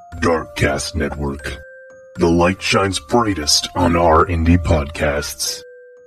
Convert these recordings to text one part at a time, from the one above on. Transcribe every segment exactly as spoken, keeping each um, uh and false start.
Darkcast Network. The light shines brightest on our indie podcasts.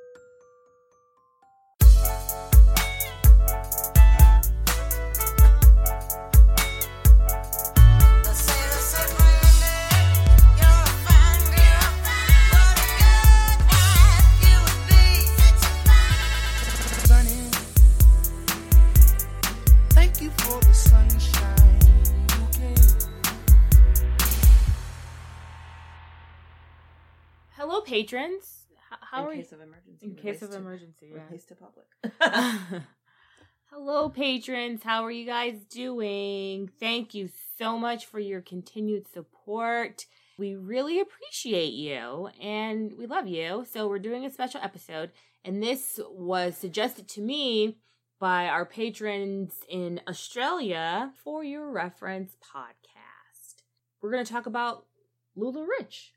Patrons, how in are case you? of emergency. In case of to, emergency, yeah. Release to public. Hello, patrons. How are you guys doing? Thank you so much for your continued support. We really appreciate you, and we love you. So we're doing a special episode, and this was suggested to me by our patrons in Australia for your reference podcast. We're going to talk about Lula Rich.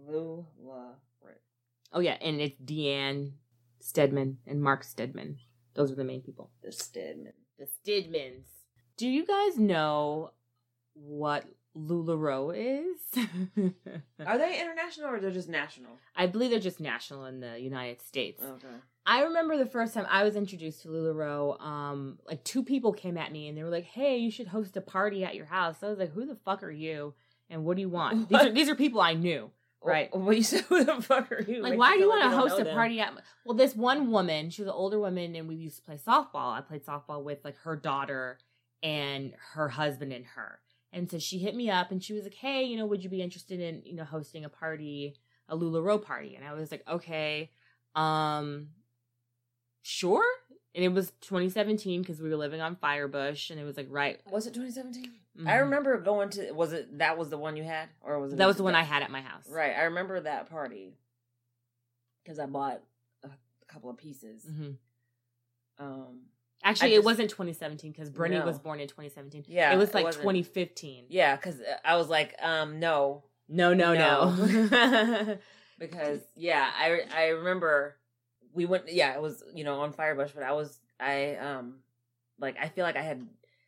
Lula Rich. Oh, yeah, and it's Deanne Stedman and Mark Stedman. Those are the main people. The Stedman. The Stedmans. Do you guys know what LuLaRoe is? Are they international or they're just national? I believe they're just national in the United States. Okay. I remember the first time I was introduced to LuLaRoe, um, like two people came at me and they were like, hey, you should host a party at your house. I was like, who the fuck are you? And what do you want? These are, these are people I knew. Right. Well, you said, who the fuck are you? Like, Like, why you do you feel want like to you don't host know a them. party at... Well, this one woman, she was an older woman, and we used to play softball. I played softball with, like, her daughter and her husband and her. And so she hit me up, and she was like, hey, you know, would you be interested in, you know, hosting a party, a LuLaRoe party? And I was like, okay, um, sure. And it was twenty seventeen, because we were living on Firebush, and it was, like, right... Was it twenty seventeen? Mm-hmm. I remember going to... Was it... That was the one you had? Or was it... That was the one I had at my house. Right. I remember that party. Because I bought a, a couple of pieces. Mm-hmm. Um... Actually, just, it wasn't twenty seventeen because Brittany no. was born in twenty seventeen. Yeah, it was it like wasn't. twenty fifteen. Yeah, because I was like, um, no. No, no, no. No. Because, yeah, I, I remember we went, yeah, it was, you know, on Firebush, but I was, I, um, like, I feel like I had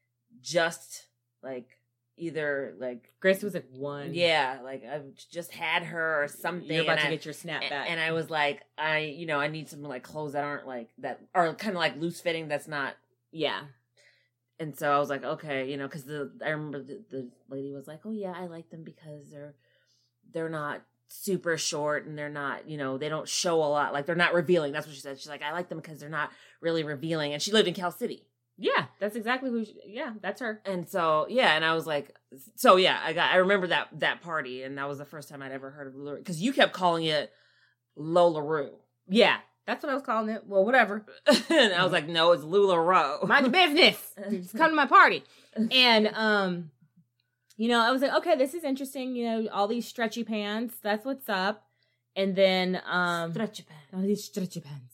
just, like, either, like. Grace was like one. Yeah, like, I just had her or something. You're about to I, get your snap and, back. And I was like, I, you know, I need some, like, clothes that aren't, like, that are kind of, like, loose fitting that's not. Yeah. And so I was like, okay, you know, because the I remember the, the lady was like, oh yeah, I like them because they're they're not super short and they're not, you know, they don't show a lot, like they're not revealing. That's what she said. She's like, I like them because they're not really revealing. And she lived in Cal City. Yeah, that's exactly who. She, yeah, that's her. And so yeah, and I was like, so yeah, I got I remember that that party, and that was the first time I'd ever heard of LuLaRoe because you kept calling it LuLaRoe. Yeah. That's what I was calling it. Well, whatever. And I was like, no, it's LuLaRoe. Mind your business. Just come to my party. And, um, you know, I was like, okay, this is interesting. You know, all these stretchy pants. That's what's up. And then, um, Stretchy pants. all these stretchy pants.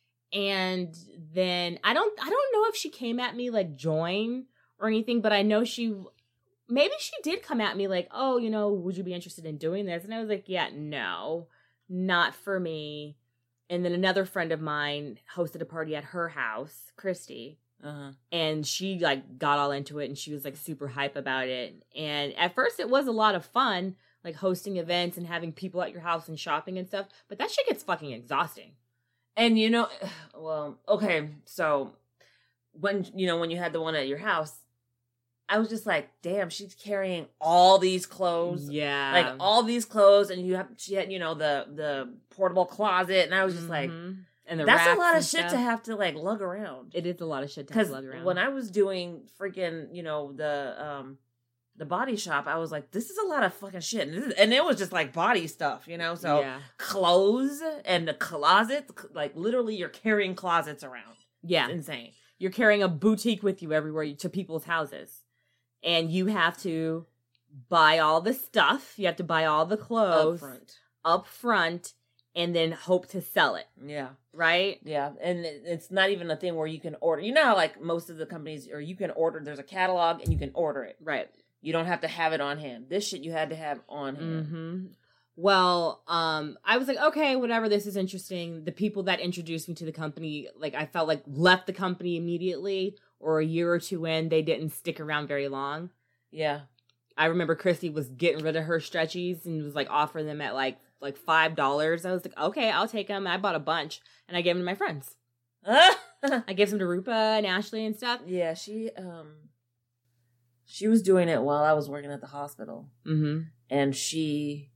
And then I don't, I don't know if she came at me like join or anything, but I know she, maybe she did come at me like, oh, you know, would you be interested in doing this? And I was like, yeah, no, not for me. And then another friend of mine hosted a party at her house, Christy. Uh-huh. And she, like, got all into it, and she was, like, super hype about it. And at first, it was a lot of fun, like, hosting events and having people at your house and shopping and stuff. But that shit gets fucking exhausting. And, you know, well, okay, so when, you know, when you had the one at your house, I was just like, damn, she's carrying all these clothes. Yeah. Like, all these clothes, and you have, she had, you know, the, the portable closet, and I was just mm-hmm. like, and the that's a racks lot of and shit stuff. to have to, like, lug around. It is a lot of shit to have to lug Because around. when I was doing freaking, you know, the, um, the body shop, I was like, this is a lot of fucking shit. And, this is, and it was just, like, body stuff, you know? So, yeah. clothes and the closet, like, literally you're carrying closets around. Yeah. It's insane. You're carrying a boutique with you everywhere you, to people's houses. And you have to buy all the stuff. You have to buy all the clothes. Up front. Up front. And then hope to sell it. Yeah. Right? Yeah. And it's not even a thing where you can order. You know how, like, most of the companies, or you can order, there's a catalog and you can order it. Right. You don't have to have it on hand. This shit you had to have on hand. Mm-hmm. Well, um, I was like, okay, whatever, this is interesting. The people that introduced me to the company, like, I felt like left the company immediately, or a year or two in, they didn't stick around very long. Yeah. I remember Christy was getting rid of her stretchies and was like offering them at like like five dollars. I was like, okay, I'll take them. I bought a bunch and I gave them to my friends. I gave some to Rupa and Ashley and stuff. Yeah, she um, she was doing it while I was working at the hospital, Mm-hmm. and she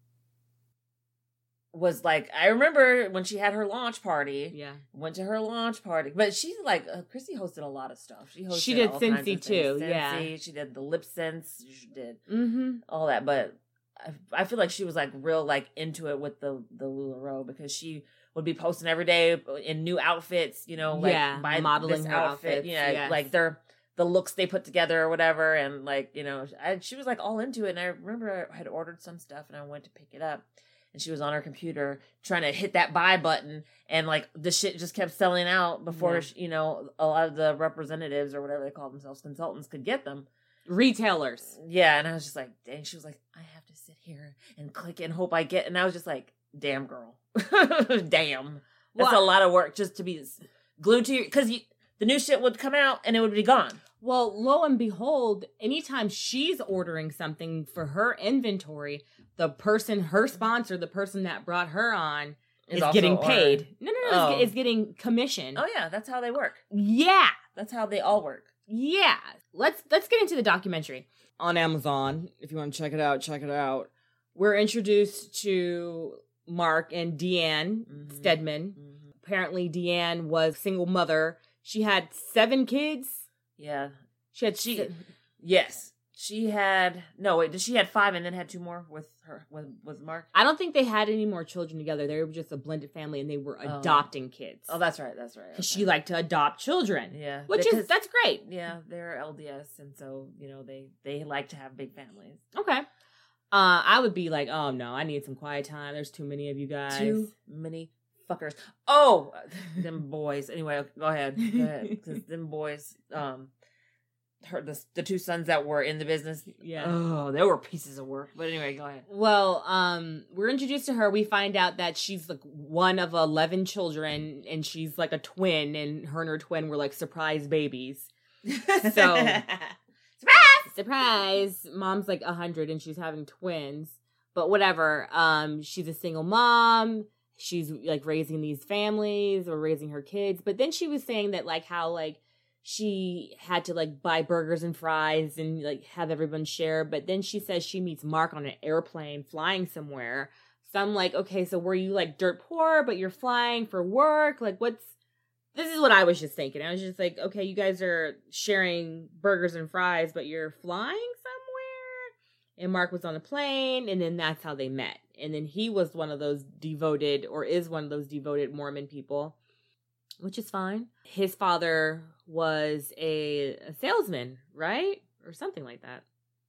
was like, I remember when she had her launch party. Yeah, went to her launch party, but she like uh, Chrissy hosted a lot of stuff. She hosted She did all kinds Scentsy of too, things. yeah. Scentsy, she did the lip sense. She did mm-hmm. all that, but I, I feel like she was like real like into it with the the LuLaRoe because she would be posting every day in new outfits, you know, like Yeah, buy modeling this her outfit, outfits, yeah, yes. like they're the looks they put together or whatever, and like you know, I, she was like all into it. And I remember I had ordered some stuff and I went to pick it up. And she was on her computer trying to hit that buy button, and like the shit just kept selling out before Yeah. she, you know a lot of the representatives or whatever they call themselves, consultants, could get them. Retailers. Yeah, and I was just like, dang. She was like, I have to sit here and click and hope I get. And I was just like, damn, girl, damn. That's Well, a lot of work just to be glued to your because the new shit would come out and it would be gone. Well, lo and behold, anytime she's ordering something for her inventory, the person, her sponsor, the person that brought her on, Is is also getting ordering. paid. No, no, no, Oh. it's, it's getting commission. Oh yeah, that's how they work. Yeah, That's how they all work. yeah. Let's let's get into the documentary on Amazon. If you want to check it out, check it out. We're introduced to Mark and Deanne Mhm. Stedman. Mm-hmm. Apparently, Deanne was a single mother. She had seven kids. Yeah. She had She- se- Yes. She had no wait. She had five and then had two more with her with with Mark. I don't think they had any more children together. They were just a blended family, and they were Oh. adopting kids. Oh, that's right. That's right. 'Cause okay. she liked to adopt children, yeah, which because- is that's great. yeah, they're L D S, and so you know they they like to have big families. Okay, uh, I would be like, oh no, I need some quiet time. There's too many of you guys. Too many fuckers. Oh, them boys. Anyway, go ahead. Go ahead. Because them boys, um, her the the two sons that were in the business. Yeah. Oh, they were pieces of work. But anyway, go ahead. Well, um, we're introduced to her. We find out that she's like one of eleven children, and she's like a twin, and her and her twin were like surprise babies. So- surprise. Surprise! Mom's like a hundred, and she's having twins. But whatever. Um, she's a single mom. She's like raising these families or raising her kids. But then she was saying that like how like she had to like buy burgers and fries and like have everyone share. But then she says she meets Mark on an airplane flying somewhere. So I'm like, okay, so were you like dirt poor, but you're flying for work? Like what's, this is what I was just thinking. I was just like, okay, you guys are sharing burgers and fries, but you're flying somewhere? And Mark was on a plane, and then that's how they met. And then he was one of those devoted, or is one of those devoted Mormon people, which is fine. His father was a, a salesman, right? Or something like that.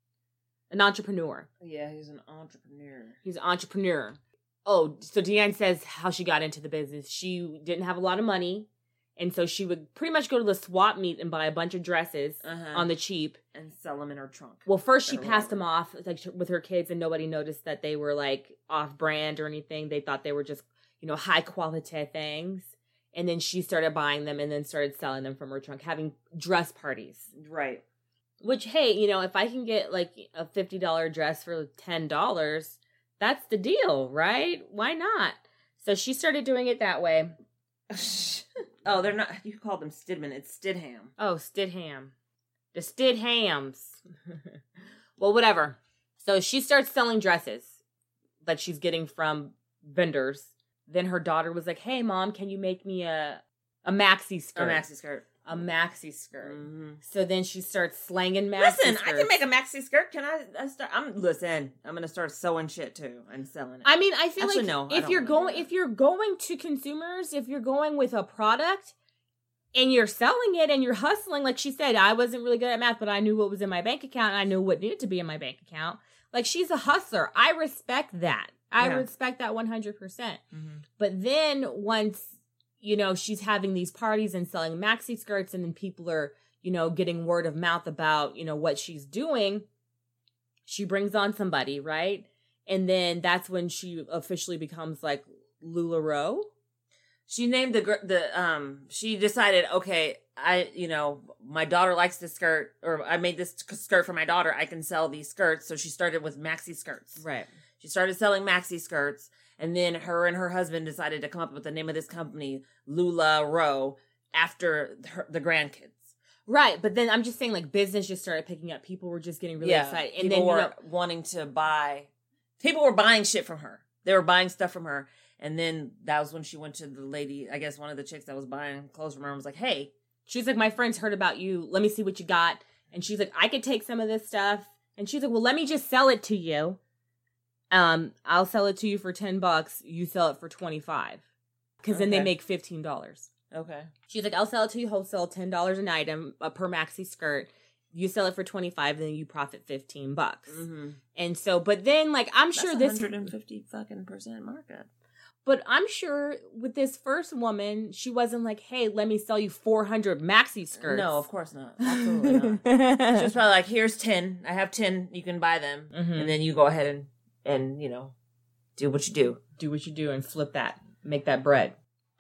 An entrepreneur. Yeah, he's an entrepreneur. He's an entrepreneur. Oh, so Deanne says how she got into the business. She didn't have a lot of money, and so she would pretty much go to the swap meet and buy a bunch of dresses Uh-huh. on the cheap. and sell them in her trunk. Well, first she Or passed whatever. them off like with her kids, and nobody noticed that they were like off brand or anything. They thought they were just, you know, high quality things. And then she started buying them and then started selling them from her trunk, having dress parties. Right. Which, hey, you know, if I can get like a fifty dollars dress for ten dollars, that's the deal, right? Why not? So she started doing it that way. Oh, they're not. You call them Stidman. It's Stidham. Oh, Stidham. The Stidhams. Well, whatever. So she starts selling dresses that she's getting from vendors. Then her daughter was like, hey, Mom, can you make me a, a maxi A skirt? maxi skirt. A maxi skirt. Mm-hmm. So then she starts slanging maxi Listen, skirts. I can make a maxi skirt. Can I? I start. I'm listen. I'm gonna start sewing shit too and selling it. I mean, I feel Actually, like no, I if don't you're wanna do going that. if you're going to consumers, if you're going with a product and you're selling it and you're hustling, like she said, I wasn't really good at math, but I knew what was in my bank account and I knew what needed to be in my bank account. Like she's a hustler. I respect that. I Yeah. respect that one hundred percent. mm-hmm. But then once, you know, she's having these parties and selling maxi skirts and then people are, you know, getting word of mouth about, you know, what she's doing, she brings on somebody, right? And then that's when she officially becomes like LuLaRoe. She named the gr- the um. She decided, okay, I, you know, my daughter likes this skirt, or I made this skirt for my daughter. I can sell these skirts. So she started with maxi skirts. Right. She started selling maxi skirts. And then her and her husband decided to come up with the name of this company, LuLaRoe, after her, the grandkids. Right. But then I'm just saying, like, business just started picking up. People were just getting really yeah, excited. And people then, were you know, wanting to buy. People were buying shit from her. They were buying stuff from her. And then that was when she went to the lady, I guess one of the chicks that was buying clothes from her and was like, hey. She's like, my friends heard about you. Let me see what you got. And she's like, I could take some of this stuff. And she's like, well, let me just sell it to you. Um, I'll sell it to you for ten bucks. You sell it for twenty-five. Because okay. then they make fifteen dollars. Okay. She's like, I'll sell it to you wholesale, ten dollars an item uh, per maxi skirt. You sell it for twenty-five, then you profit fifteen bucks. Mm-hmm. And so, but then, like, I'm That's sure this one hundred fifty fucking percent markup. But I'm sure with this first woman, she wasn't like, hey, let me sell you four hundred maxi skirts. No, of course not. Absolutely not. She was probably like, here's ten. I have ten. You can buy them. Mm-hmm. And then you go ahead and, and, you know, do what you do. Do what you do and flip that. Make that bread.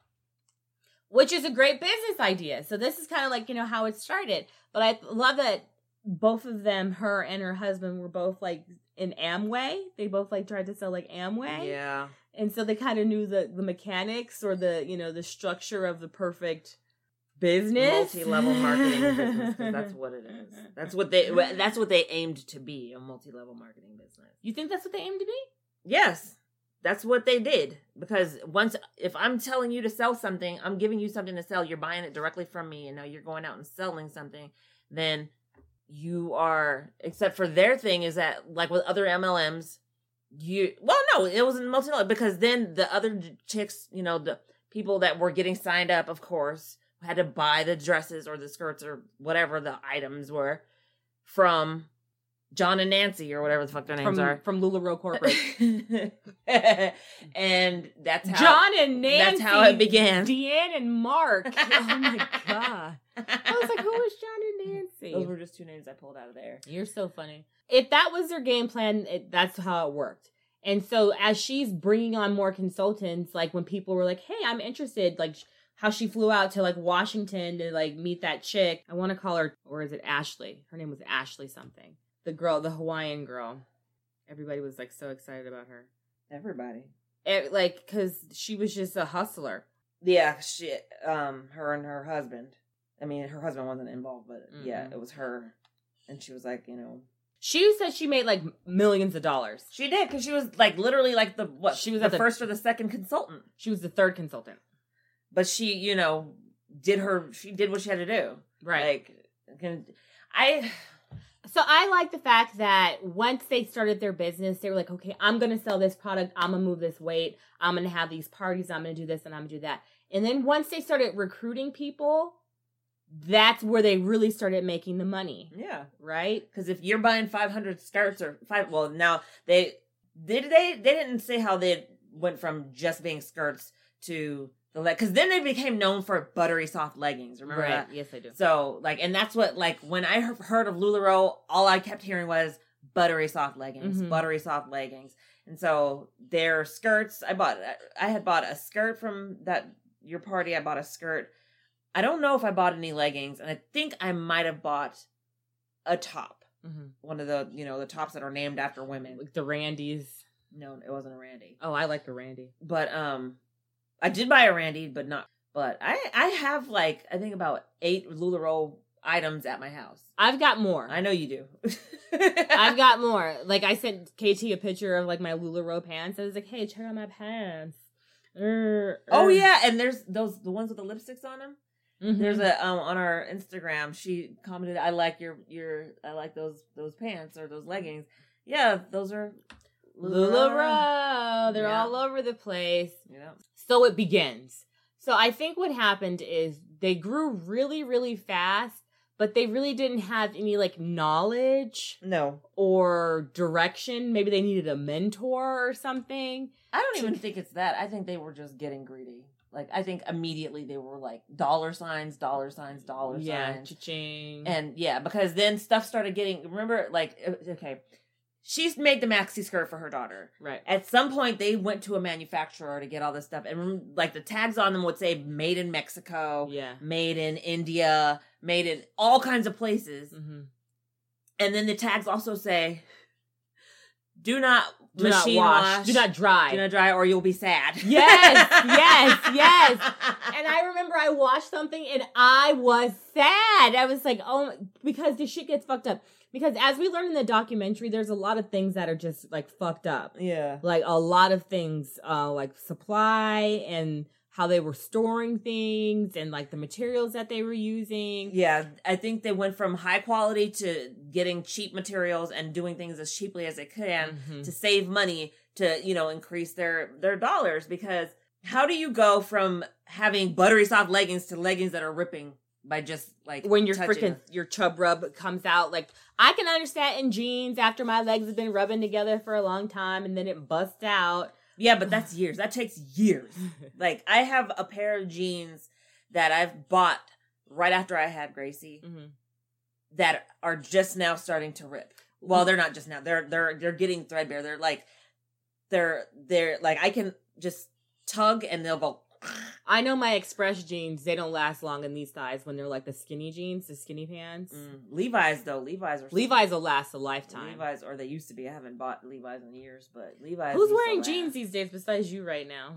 Which is a great business idea. So this is kind of like, you know, how it started. But I love that both of them, her and her husband, were both like in Amway. They both like tried to sell like Amway. Yeah. And so they kind of knew the, the mechanics or the, you know, the structure of the perfect business. Multi-level marketing business, because that's what it is. That's what they that's what they aimed to be, a multi-level marketing business. You think that's what they aimed to be? Yes. That's what they did. Because once, if I'm telling you to sell something, I'm giving you something to sell, you're buying it directly from me, and now you're going out and selling something, then you are, except for their thing is that, like with other M L Ms, you, well, no, it was multi-level, because then the other chicks, you know, the people that were getting signed up, of course, had to buy the dresses or the skirts or whatever the items were from John and Nancy or whatever the fuck their names from, are. From LuLaRoe Corporate. And that's how... John and Nancy. That's how it began. Deanne and Mark. Oh my God. I was like, who is John and Nancy? Those were just two names I pulled out of there. You're so funny. If that was their game plan, it, that's how it worked. And so as she's bringing on more consultants, like when people were like, hey, I'm interested, like how she flew out to like Washington to like meet that chick. I want to call her, or is it Ashley? Her name was Ashley something. The girl, the Hawaiian girl. Everybody was like so excited about her. Everybody. It, like, because she was just a hustler. Yeah, she, um, her and her husband. I mean, her husband wasn't involved, but mm-hmm. yeah, it was her. And she was like, you know. She said she made like millions of dollars. She did, because she was like literally like the, what? She was the, the first or the second consultant. She was the third consultant. But she, you know, did her, she did what she had to do. Right. Like, I... So I like the fact that once they started their business, they were like, okay, I'm going to sell this product. I'm going to move this weight. I'm going to have these parties. I'm going to do this and I'm going to do that. And then once they started recruiting people, that's where they really started making the money. Yeah. Right? Because if you're buying five hundred skirts or five, well, now they, did they, they didn't say how they went from just being skirts to the leg, because then they became known for buttery soft leggings. Remember right. that? Yes, I do. So, like, and that's what, like, when I heard of LuLaRoe, all I kept hearing was buttery soft leggings, mm-hmm. buttery soft leggings. And so their skirts, I bought, I had bought a skirt from that, your party. I bought a skirt. I don't know if I bought any leggings, and I think I might have bought a top. Mm-hmm. One of the, you know, the tops that are named after women. Like the Randys. No, it wasn't a Randy. Oh, I like a Randy. But, um... I did buy a Randy, but not, but I, I have like, I think about eight LuLaRoe items at my house. I've got more. I know you do. I've got more. Like I sent K T a picture of like my LuLaRoe pants. I was like, hey, check out my pants. Er, er. Oh yeah. And there's those, the ones with the lipsticks on them. Mm-hmm. There's a, um, on our Instagram, she commented, I like your, your, I like those, those pants or those leggings. Yeah. Those are LuLaRoe. They're yeah. all over the place. Yeah. So it begins. So I think what happened is they grew really, really fast, but they really didn't have any like knowledge. No. Or direction. Maybe they needed a mentor or something. I don't even think it's that. I think they were just getting greedy. Like, I think immediately they were like dollar signs, dollar signs, dollar yeah, signs. Cha-ching. And yeah, because then stuff started getting, remember, like, okay, she's made the maxi skirt for her daughter. Right. At some point, they went to a manufacturer to get all this stuff. And, like, the tags on them would say made in Mexico, Yeah. made in India, made in all kinds of places. Mm-hmm. And then the tags also say, do not Do machine not wash. wash. Do not dry. Do not dry or you'll be sad. Yes, yes, yes. And I remember I watched something and I was sad. I was like, oh, because this shit gets fucked up. Because as we learned in the documentary, there's a lot of things that are just like fucked up. Yeah. Like a lot of things, uh, like supply and how they were storing things and like the materials that they were using. Yeah, I think they went from high quality to getting cheap materials and doing things as cheaply as they can Mm-hmm. to save money to, you know, increase their their dollars. Because how do you go from having buttery soft leggings to leggings that are ripping by just like When your touching freaking them? your chub rub comes out, like I can understand in jeans after my legs have been rubbing together for a long time and then it busts out. Yeah, but that's years. That takes years. Like, I have a pair of jeans that I've bought right after I had Gracie Mm-hmm. that are just now starting to rip. Well, they're not just now. They're they're they're getting threadbare. They're like they're they're like I can just tug and they'll go. I know my Express jeans, they don't last long in these thighs when they're like the skinny jeans, the skinny pants. Mm. Levi's though, Levi's are Levi's will last a lifetime. Levi's, or they used to be. I haven't bought Levi's in years, but Levi's. Who's used to wearing last. jeans these days besides you right now?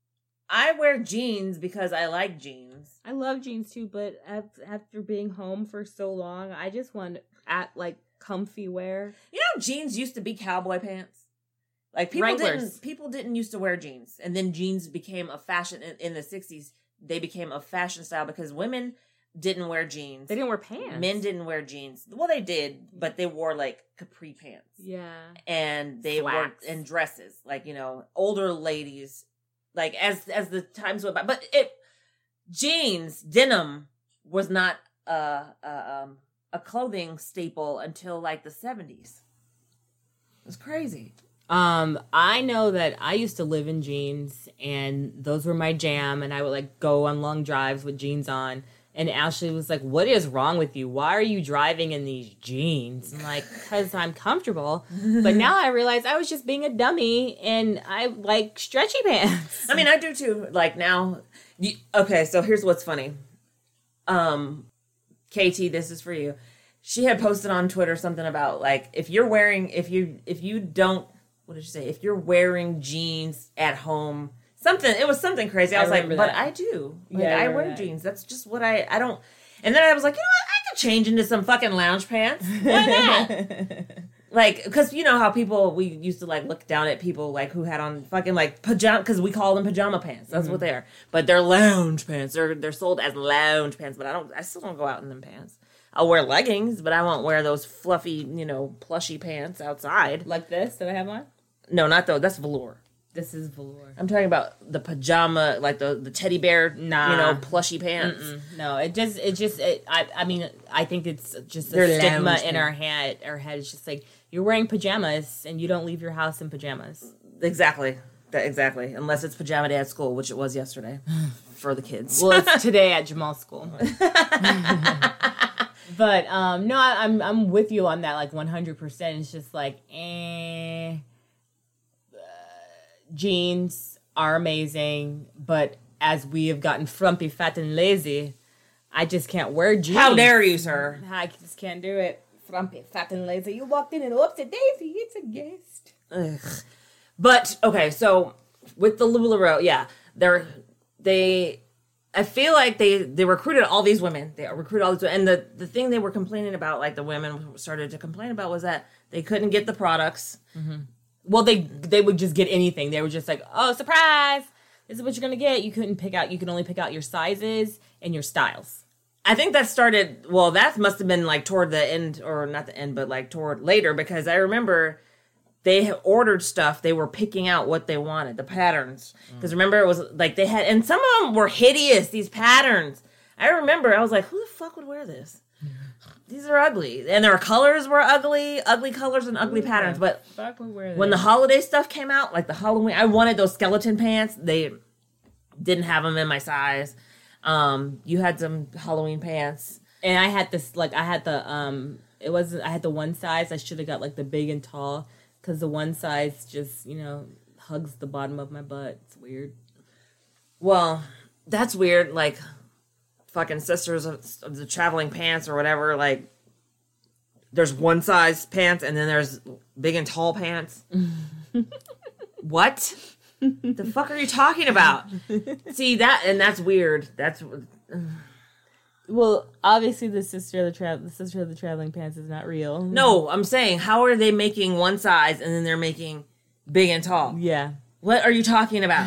I wear jeans because I like jeans. I love jeans too, but after being home for so long, I just want at like comfy wear. You know, jeans used to be cowboy pants. Like people Wranglers. didn't people didn't used to wear jeans, and then jeans became a fashion in, in the sixties. They became a fashion style because women didn't wear jeans. They didn't wear pants. Men didn't wear jeans. Well, they did, but they wore like capri pants. Yeah. And they wore Slacks. and dresses, like, you know, older ladies, like as as the times went by. But it jeans, denim was not a a, um, a clothing staple until like the seventies. It was crazy. Um, I know that I used to live in jeans and those were my jam and I would like go on long drives with jeans on. And Ashley was like, what is wrong with you? Why are you driving in these jeans? I'm like, because I'm comfortable. But now I realize I was just being a dummy and I like stretchy pants. I mean, I do too. Like now, you, okay, so here's what's funny. Um, K T, this is for you. She had posted on Twitter something about like, if you're wearing, if you, if you don't, what did she say? If you're wearing jeans at home, something, it was something crazy. I, I was like, remember but that. I do. Like, Yeah, I I remember wear that. jeans. That's just what I, I don't. And then I was like, you know what? I could change into some fucking lounge pants. Why not? Like, because you know how people, we used to like look down at people like who had on fucking like pajama, because we call them pajama pants. That's Mm-hmm. what they are. But they're lounge pants. They're they're sold as lounge pants, but I don't, I still don't go out in them pants. I'll wear leggings, but I won't wear those fluffy, you know, plushy pants outside. Like this that I have on? No, not those. That's velour. This is velour. I'm talking about the pajama, like the, the teddy bear, Nah. you know, plushy pants. Mm-mm. No, it just, it just, it, I, I mean, I think it's just a They're stigma lounge in pants. our head. Our head is just like you're wearing pajamas and you don't leave your house in pajamas. Exactly. That, exactly. Unless it's pajama day at school, which it was yesterday for the kids. Well, it's today at Jamal's school. But um, no, I, I'm I'm with you on that, like one hundred percent. It's just like, eh. Uh, jeans are amazing, but as we have gotten frumpy, fat, and lazy, I just can't wear jeans. How dare you, sir? I just can't do it. Frumpy, fat, and lazy. You walked in and upset Daisy. It's a guest. Ugh. But okay, so with the LuLaRoe, yeah, they're they. I feel like they they recruited all these women. They recruited all these, and the the thing they were complaining about, like the women started to complain about, was that they couldn't get the products. Well, they they would just get anything. They were just like, oh, surprise! This is what you're gonna get. You couldn't pick out. You can only pick out your sizes and your styles. I think that started. Well, that must have been like toward the end, or not the end, but like toward later, because I remember they had ordered stuff. They were picking out what they wanted, the patterns. Because remember, it was like they had, and some of them were hideous, these patterns. I remember, I was like, who the fuck would wear this? These are ugly. And their colors were ugly, ugly colors and ugly patterns. But Fuck, we wear when the holiday stuff came out, like the Halloween, I wanted those skeleton pants. They didn't have them in my size. Um, you had some Halloween pants. And I had this, like, I had the, um, it wasn't. I had the one size. I should have got like the big and tall because the one size just you know hugs the bottom of my butt. It's weird. Well, that's weird. Like, fucking Sisters of, of the Traveling Pants or whatever. Like, there's one size pants and then there's big and tall pants. What? The fuck are you talking about? See that, and that's weird. That's uh, well, obviously the sister of the tra- the sister of the Traveling Pants is not real. no. I'm saying, how are they making one size and then they're making big and tall? Yeah. What are you talking about?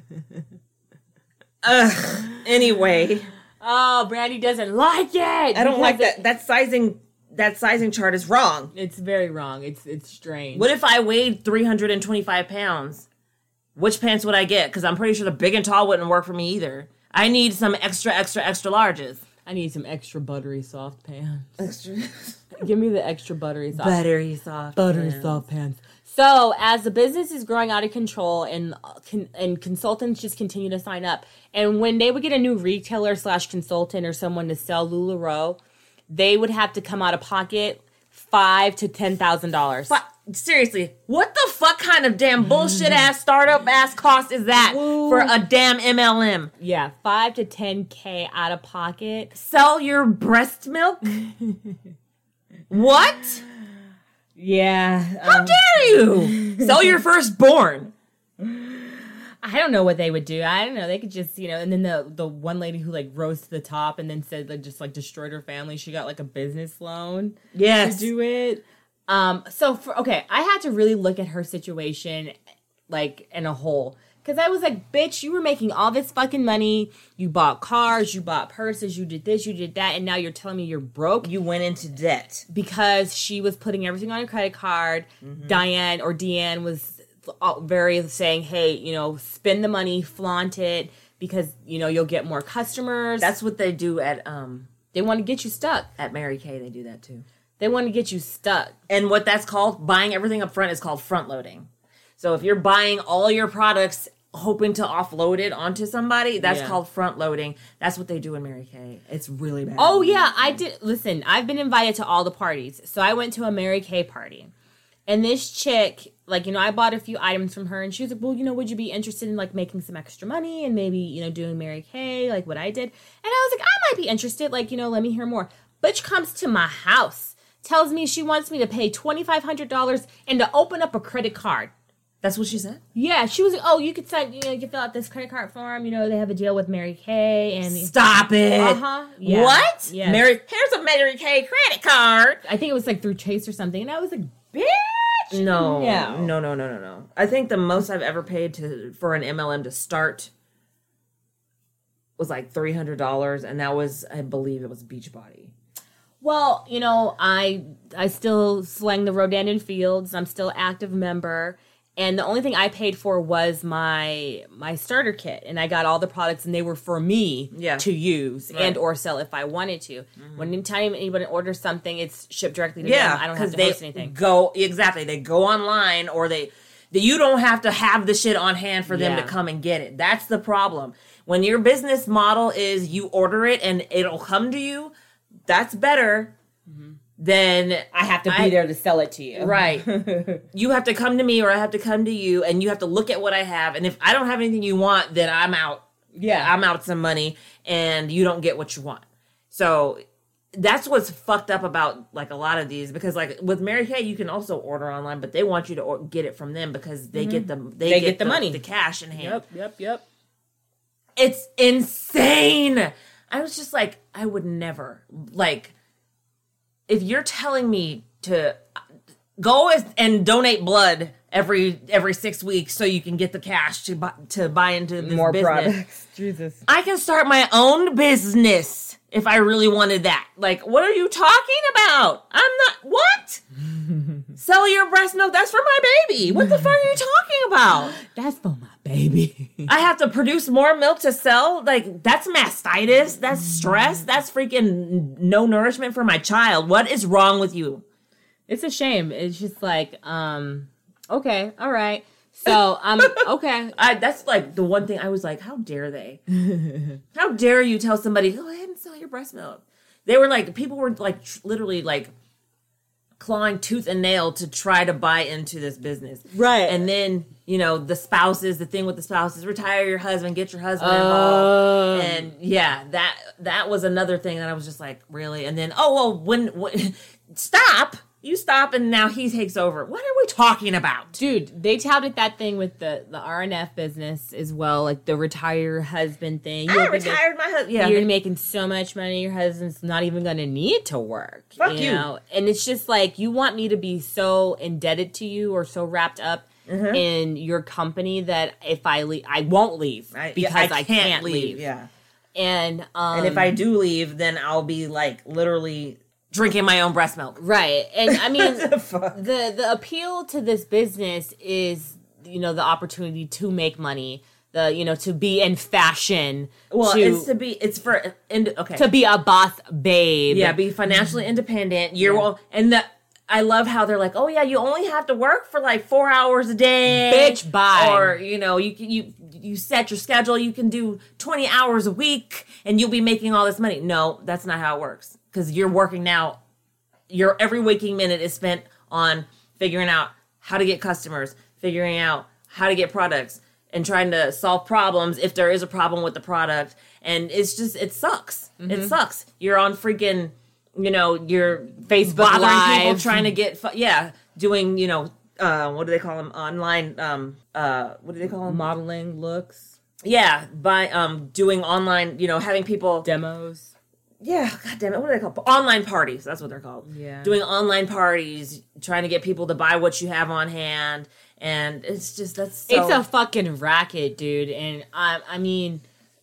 Ugh. Anyway, Oh, Brandy doesn't like it. I don't like because that. That sizing. That sizing chart is wrong. It, it's very wrong. It's it's strange. What if I weighed three hundred twenty-five pounds? Which pants would I get? Because I'm pretty sure the big and tall wouldn't work for me either. I need some extra, extra, extra larges. I need some extra buttery soft pants. Extra. Give me the extra buttery soft. Buttery soft. Buttery pants. soft pants. So, as the business is growing out of control and con- and consultants just continue to sign up, and when they would get a new retailer slash consultant or someone to sell LuLaRoe, they would have to come out of pocket five to ten thousand dollars. But seriously, what the fuck kind of damn bullshit ass startup ass cost is that Ooh. for a damn M L M? Yeah, five to ten k out of pocket. Sell your breast milk? What? Yeah. How um, dare you? Sell your firstborn. I don't know what they would do. I don't know. They could just, you know, and then the the one lady who like rose to the top and then said like just like destroyed her family. She got like a business loan Yes. to do it. Um. So for okay, I had to really look at her situation like in a whole. Because I was like, bitch, you were making all this fucking money. You bought cars, you bought purses, you did this, you did that, and now you're telling me you're broke? You went into debt. Because she was putting everything on a credit card. Mm-hmm. Diane or Deanne was very saying, hey, you know, spend the money, flaunt it, because, you know, you'll get more customers. That's what they do at um They want to get you stuck. at Mary Kay. They do that too. They want to get you stuck. And what that's called, buying everything up front, is called front loading. So if you're buying all your products hoping to offload it onto somebody, that's Yeah. called front loading. That's what they do in Mary Kay. It's really bad. Oh, yeah, I did. Listen, I've been invited to all the parties. So I went to a Mary Kay party. And this chick, like, you know, I bought a few items from her. And she was like, well, you know, would you be interested in, like, making some extra money and maybe, you know, doing Mary Kay, like what I did? And I was like, I might be interested. Like, you know, let me hear more. Bitch comes to my house, tells me she wants me to pay twenty-five hundred dollars and to open up a credit card. That's what she said? Yeah, she was like, oh, you could sign, you know, you can fill out this credit card form. You know, they have a deal with Mary Kay. And Stop it. Uh-huh. Yeah. What? Yeah. Mary, here's a Mary Kay credit card. I think it was like through Chase or something. And I was like, bitch. No, No. no, no, no, no, no. I think the most I've ever paid to for an M L M to start was like three hundred dollars. And that was, I believe it was Beachbody. Well, you know, I I still slang the Rhodanian Fields. I'm still an active member. And the only thing I paid for was my my starter kit. And I got all the products and they were for me Yeah. to use Right. and or sell if I wanted to. Mm-hmm. When anytime anybody orders something, it's shipped directly to Yeah, them. I don't have to they post anything. Go exactly. They go online, or they, they you don't have to have the shit on hand for them Yeah. to come and get it. That's the problem. When your business model is you order it and it'll come to you, that's better mm-hmm. than I have to be I- there to sell it to you. right. You have to come to me, or I have to come to you, and you have to look at what I have. And if I don't have anything you want, then I'm out. Yeah. I'm out some money, and you don't get what you want. So that's what's fucked up about like a lot of these, because like with Mary Kay, you can also order online, but they want you to or- get it from them because they mm-hmm. get the they, they get, get the, the money, the cash in hand. Yep, yep, yep. It's insane. I was just like, I would never like. If you're telling me to go and donate blood every every six weeks so you can get the cash to buy, to buy into this More business, products. Jesus. I can start my own business if I really wanted that. Like, what are you talking about? I'm not, what? Sell your breast milk? That's for my baby. What the fuck are you talking about? That's for my baby. I have to produce more milk to sell? Like, that's mastitis. That's stress. That's freaking no nourishment for my child. What is wrong with you? It's a shame. It's just like, um, okay, all right. So, um, okay. I, that's like the one thing I was like, how dare they? How dare you tell somebody, go ahead and sell your breast milk? They were like, people were like tr- literally like clawing tooth and nail to try to buy into this business. Right. And then, you know, the spouses, the thing with the spouses, retire your husband, get your husband Um. involved. And yeah, that that was another thing that I was just like, really? And then, oh, well, when, when stop. You stop and now he takes over. What are we talking about? Dude, they touted that thing with the, the R N F business as well, like the retire husband thing. I You'll be retired my husband. Yeah. You're making so much money, your husband's not even going to need to work. Fuck you. you. Know? And it's just like, you want me to be so indebted to you or so wrapped up Mhm. in your company that if I leave, I won't leave I, because yeah, I, I can't, can't, leave. leave. Yeah. And, um, And if I do leave, then I'll be like literally drinking my own breast milk. Right. And I mean, What the fuck? the the appeal to this business is, you know, the opportunity to make money, the, you know, to be in fashion, Well, to, it's to be, it's for, and okay. to be a boss babe. Yeah, be financially independent. You're Yeah. all, and the, I love how they're like, oh yeah, you only have to work for like four hours a day, Bitch, bye. Or you know, you can you you set your schedule. You can do twenty hours a week, and you'll be making all this money. No, that's not how it works. Because you're working now. Your every waking minute is spent on figuring out how to get customers, figuring out how to get products, and trying to solve problems if there is a problem with the product. And it's just, it sucks. Mm-hmm. It sucks. You're on freaking, you know, you're Facebook bothering Live. people trying to get, fu- yeah, doing, you know, uh, what do they call them? Online, um, uh, what do they call them? Modeling looks, Yeah, by um, doing online, you know, having people, demos. yeah, god damn it, what are they called? Online parties. That's what they're called. Yeah. Doing online parties, trying to get people to buy what you have on hand, and it's just that's so. It's a fucking racket, dude. And I, I mean,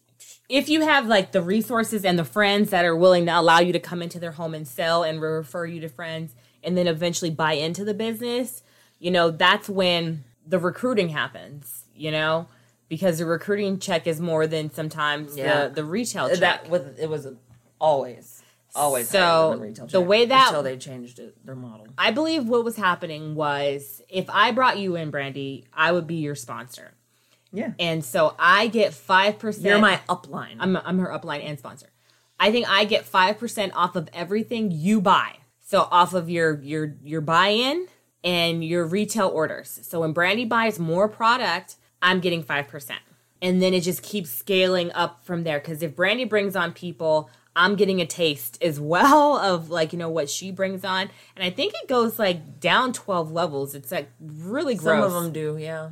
if you have like the resources and the friends that are willing to allow you to come into their home and sell and refer you to friends and then eventually buy into the business, you know, that's when the recruiting happens, you know, because the recruiting check is more than sometimes Yeah. the, the retail check. that with it was always always So, higher than the retail the check way that- until they changed it their model. I believe what was happening was if I brought you in, Brandy, I would be your sponsor. Yeah, And so I get five percent. you're my upline. I'm, I'm her upline and sponsor. I think I get five percent off of everything you buy. So off of your your your buy-in and your retail orders. So when Brandy buys more product, I'm getting five percent. And then it just keeps scaling up from there. Because if Brandy brings on people, I'm getting a taste as well of like, you know, what she brings on. And I think it goes like down twelve levels. It's like really gross. Some of them do, yeah.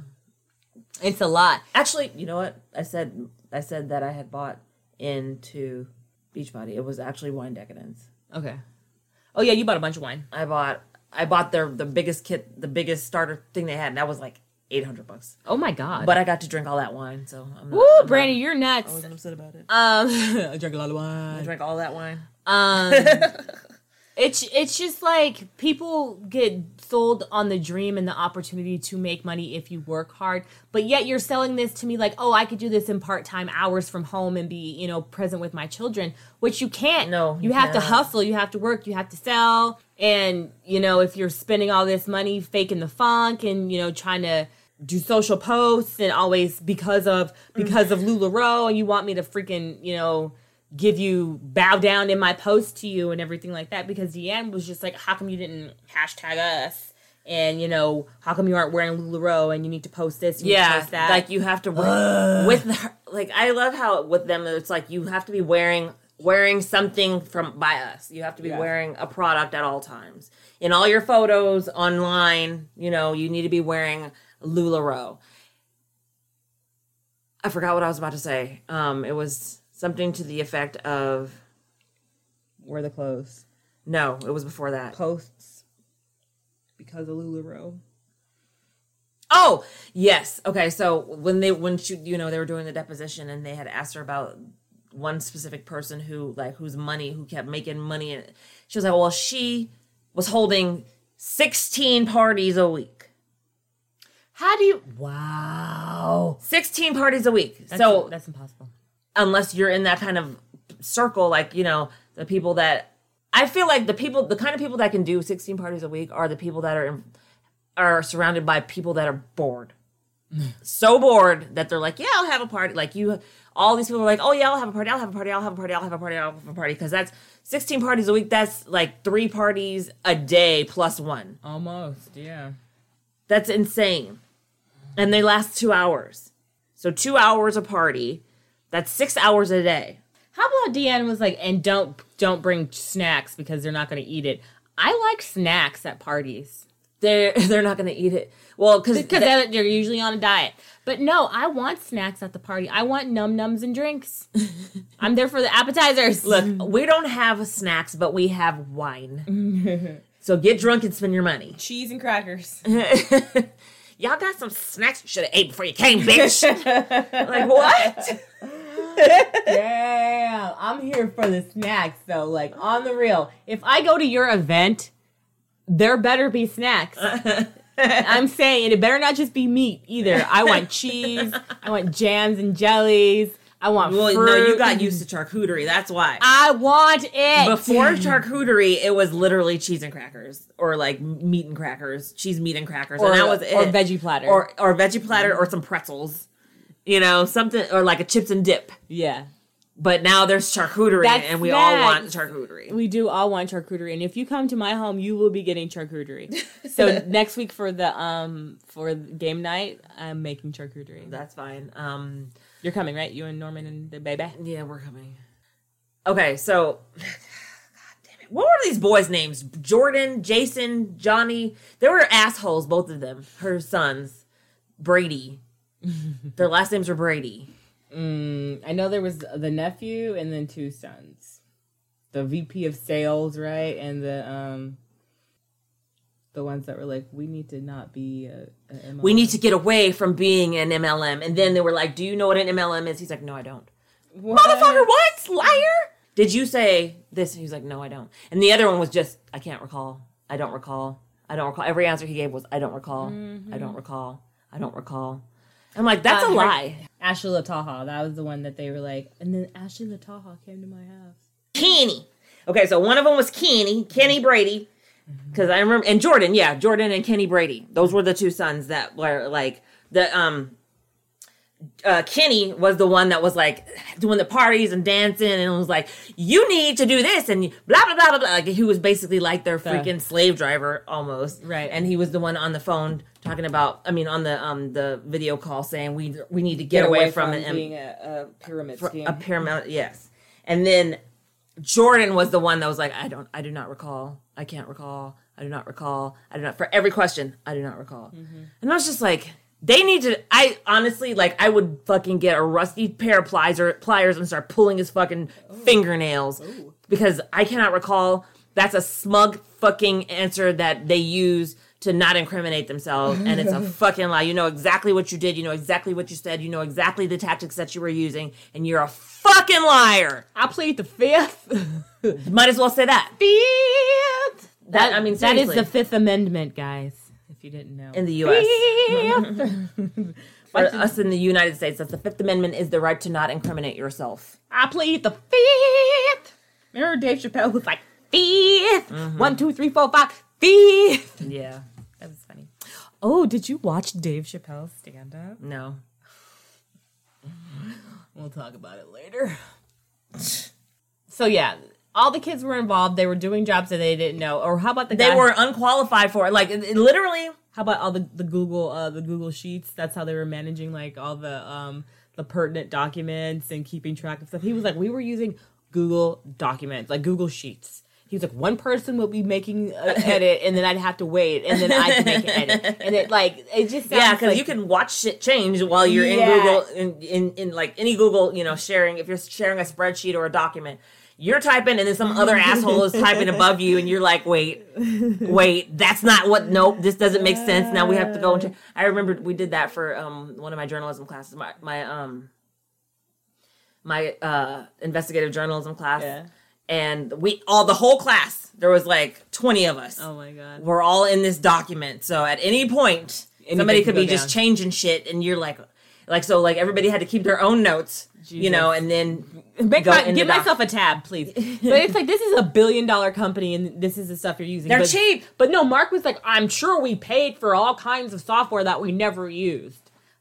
It's a lot. Actually, you know what? I said I said that I had bought into Beachbody. It was actually Wine Decadence. Okay. Oh yeah, you bought a bunch of wine. I bought I bought their the biggest kit, the biggest starter thing they had, and that was like eight hundred bucks. Oh my God. But I got to drink all that wine, so I'm not. Woo, I'm Brandy, not, you're I nuts. wasn't upset about it. Um, I drank a lot of I wine. drank all that wine. Um, it's it's just like people get sold on the dream and the opportunity to make money if you work hard, but yet you're selling this to me like, oh, I could do this in part time hours from home and be, you know, present with my children, which you can't. No, you you have to cannot. hustle, you have to work, you have to sell, and you know, if you're spending all this money faking the funk and you know trying to do social posts and always because of because of LuLaRoe and you want me to freaking, you know, give you bow down in my post to you and everything like that, because Deanne was just like, how come you didn't hashtag us? And you know, how come you aren't wearing LuLaRoe and you need to post this, you need to Yeah, post that? like you have to wear, with her, like I love how with them it's like you have to be wearing wearing something from by us. You have to be Yeah. wearing a product at all times. In all your photos online, you know, you need to be wearing LuLaRoe. I forgot what I was about to say. Um, it was something to the effect of wear the clothes, no, it was before that. posts because of LuLaRoe. Oh, yes. Okay, so when they when she, you know, they were doing the deposition and they had asked her about one specific person who like whose money who kept making money, and she was like, well, she was holding sixteen parties a week. How do you? Wow, sixteen parties a week. that's, so that's impossible. unless you're in that kind of circle, like, you know, the people that I feel like the people, the kind of people that can do sixteen parties a week are the people that are in, are surrounded by people that are bored. so bored that they're like, yeah, I'll have a party. Like you, all these people are like, oh yeah, I'll have a party. I'll have a party. I'll have a party. I'll have a party. I'll have a party. Because that's sixteen parties a week. That's like three parties a day plus one. Almost, yeah. That's insane. And they last two hours. So two hours a party. That's six hours a day. How about Deanne was like, and don't don't bring snacks because they're not going to eat it. I like snacks at parties. They're they're not going to eat it. Well, because because they're, they're usually on a diet. But no, I want snacks at the party. I want num nums and drinks. I'm there for the appetizers. Look, we don't have snacks, but we have wine. So get drunk and spend your money. Cheese and crackers. Y'all got some snacks you should have ate before you came, bitch. Like, what? Damn, I'm here for the snacks, though. Like, on the real. If I go to your event, there better be snacks. I'm saying, and it better not just be meat, either. I want cheese. I want jams and jellies. I want well, fruit. No, you got used to charcuterie. That's why. I want it. Before charcuterie, it was literally cheese and crackers. Or, like, meat and crackers. Cheese, meat, and crackers. Or, and that was it. Or veggie platter. Or, or veggie platter or some pretzels. You know, something, or like a chips and dip. Yeah. But now there's charcuterie, That's and we snacks. all want charcuterie. We do all want charcuterie, and if you come to my home, you will be getting charcuterie. So next week for the um for game night, I'm making charcuterie. That's fine. Um, You're coming, right? You and Norman and the baby. Yeah, we're coming. Okay, so God damn it, what were these boys' names? Jordan, Jason, Johnny. They were assholes, both of them. Her sons, Brady. Their last names were Brady. Mm, I know there was the nephew and then two sons. The V P of sales, right? And the um, the ones that were like, we need to not be a, a M L M. We need to get away from being an M L M. And then they were like, do you know what an M L M is? He's like, no, I don't. What? Motherfucker, what? Liar? Did you say this? And he's like, no, I don't. And the other one was just, I can't recall. I don't recall. I don't recall. Every answer he gave was, I don't recall. Mm-hmm. I don't recall. I don't recall. I'm like, that's uh, a lie. Ashley Lataha, that was the one that they were like, and then Ashley Lataha came to my house. Kenny. Okay, so one of them was Kenny, Kenny Brady. Because I remember, and Jordan, yeah, Jordan and Kenny Brady. Those were the two sons that were like, the, um, uh, Kenny was the one that was like doing the parties and dancing and was like, you need to do this and blah, blah, blah, blah, blah. Like he was basically like their freaking slave driver almost. Right. And he was the one on the phone talking about, I mean, on the um the video call saying we we need to get, get away, away from, from it. Being a, a pyramid scheme. A pyramid, yes. And then Jordan was the one that was like, I don't, I do not recall. I can't recall. I do not recall. I do not, for every question, I do not recall. Mm-hmm. And I was just like, they need to, I honestly, like, I would fucking get a rusty pair of pliers, or, pliers and start pulling his fucking Ooh. fingernails. Ooh. Because I cannot recall. That's a smug fucking answer that they use to not incriminate themselves. And it's a fucking lie. You know exactly what you did. You know exactly what you said. You know exactly the tactics that you were using. And you're a fucking liar. I plead the fifth. Might as well say that. Fifth. That, that I mean, seriously. That is the Fifth Amendment, guys. If you didn't know. In the U S For us in the United States, that's the Fifth Amendment is the right to not incriminate yourself. I plead the fifth. Remember Dave Chappelle was like, fifth. Mm-hmm. One, two, three, four, five, fifth. Yeah. That was funny. Oh, did you watch Dave Chappelle's stand-up? No. We'll talk about it later. So, yeah. All the kids were involved. They were doing jobs that they didn't know. Or how about the They guy- were unqualified for it. Like, it, literally. How about all the, the Google uh, the Google Sheets? That's how they were managing, like, all the um, the pertinent documents and keeping track of stuff. He was like, we were using Google Documents, like Google Sheets. He was like, one person would be making an edit, and then I'd have to wait, and then I'd make an edit. And it, like, it just sounds Yeah, because like, you can watch shit change while you're yeah. in Google, in, in, in, like, any Google, you know, sharing, if you're sharing a spreadsheet or a document. You're typing, and then some other asshole is typing above you, and you're like, wait, wait, that's not what, nope, this doesn't make sense. Now we have to go and check. I remember we did that for um, one of my journalism classes, my, my, um, my uh, investigative journalism class. Yeah. And we, all, the whole class, there was like twenty of us. Oh my God. We're all in this document. So at any point, Anything somebody could be down. Just changing shit, and you're like, like, so like everybody had to keep their own notes. Jesus. You know, and then Make my, give myself a tab, please. But it's like, this is a billion dollar company, and this is the stuff you're using. They're but, cheap. But no, Mark was like, I'm sure we paid for all kinds of software that we never used.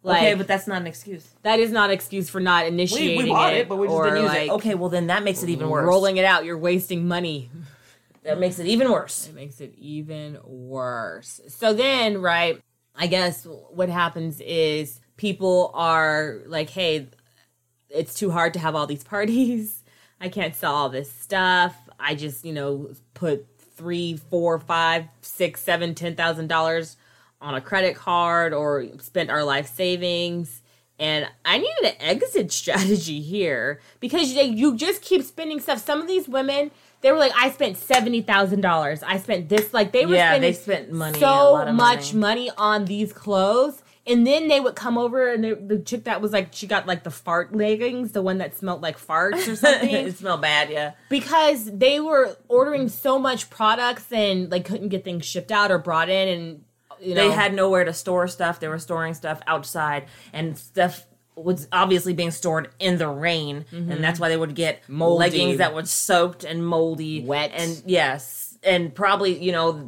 Like, okay, but that's not an excuse. That is not an excuse for not initiating We, we bought it, it, but we just or didn't use like it. Okay, well then that makes it even worse. rolling it out. You're wasting money. That makes it even worse. It makes it even worse. So then, right, I guess what happens is people are like, hey, it's too hard to have all these parties. I can't sell all this stuff. I just, you know, put three, four, five, six, seven, ten thousand dollars on a credit card or spent our life savings. And I needed an exit strategy here because you, you just keep spending stuff. Some of these women, they were like, I spent seventy thousand dollars. I spent this, like they were yeah, spending they spent money, so a lot of much money. money on these clothes. And then they would come over and they, the chick that was like, she got like the fart leggings, the one that smelled like farts or something. It smelled bad, yeah. Because they were ordering so much products and like couldn't get things shipped out or brought in, and you know, they had nowhere to store stuff. They were storing stuff outside, and stuff was obviously being stored in the rain, mm-hmm. and that's why they would get moldy. Leggings that were soaked and moldy, wet, and yes, and probably you know,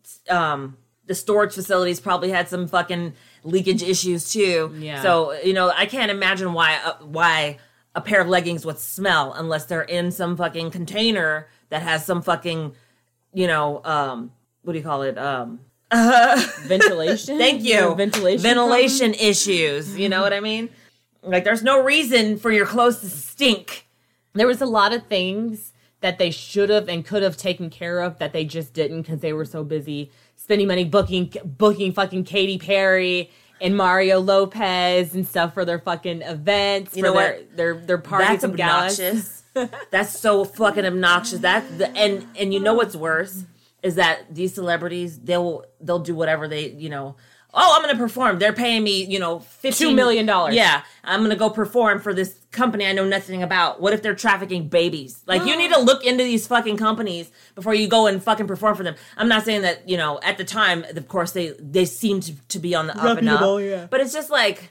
um, the storage facilities probably had some fucking leakage issues too. Yeah. So you know, I can't imagine why uh, why a pair of leggings would smell unless they're in some fucking container that has some fucking, you know, um, what do you call it? Um. Uh, ventilation. Thank you. Ventilation. Ventilation issues. You know what I mean? Like, there's no reason for your clothes to stink. There was a lot of things that they should have and could have taken care of that they just didn't because they were so busy spending money booking booking fucking Katy Perry and Mario Lopez and stuff for their fucking events. You for know their, what? Their their parties That's and galas. obnoxious. That's so fucking obnoxious. That the, and and you know what's worse is that these celebrities, they'll they'll do whatever they, you know, oh, I'm going to perform. They're paying me, you know, fifteen two million dollars. Yeah, I'm going to go perform for this company I know nothing about. What if they're trafficking babies? Like, you need to look into these fucking companies before you go and fucking perform for them. I'm not saying that, you know, at the time, of course, they, they seem to, to be on the up and up. Yeah. But it's just like,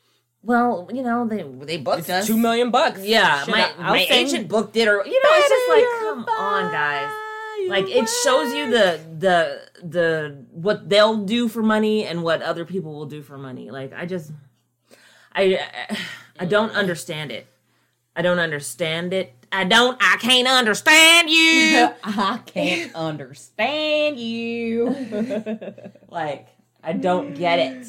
well, you know, they they booked It's us. two million bucks. Yeah, Shit, my, I'll my sing. agent booked it, or, you know, it's just like, come on, guys. Like, it shows you the the the what they'll do for money and what other people will do for money. Like, I just I I don't understand it. I don't understand it. I don't I can't understand you. I can't understand you. Like, I don't get it.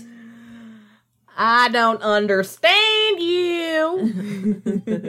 I don't understand you.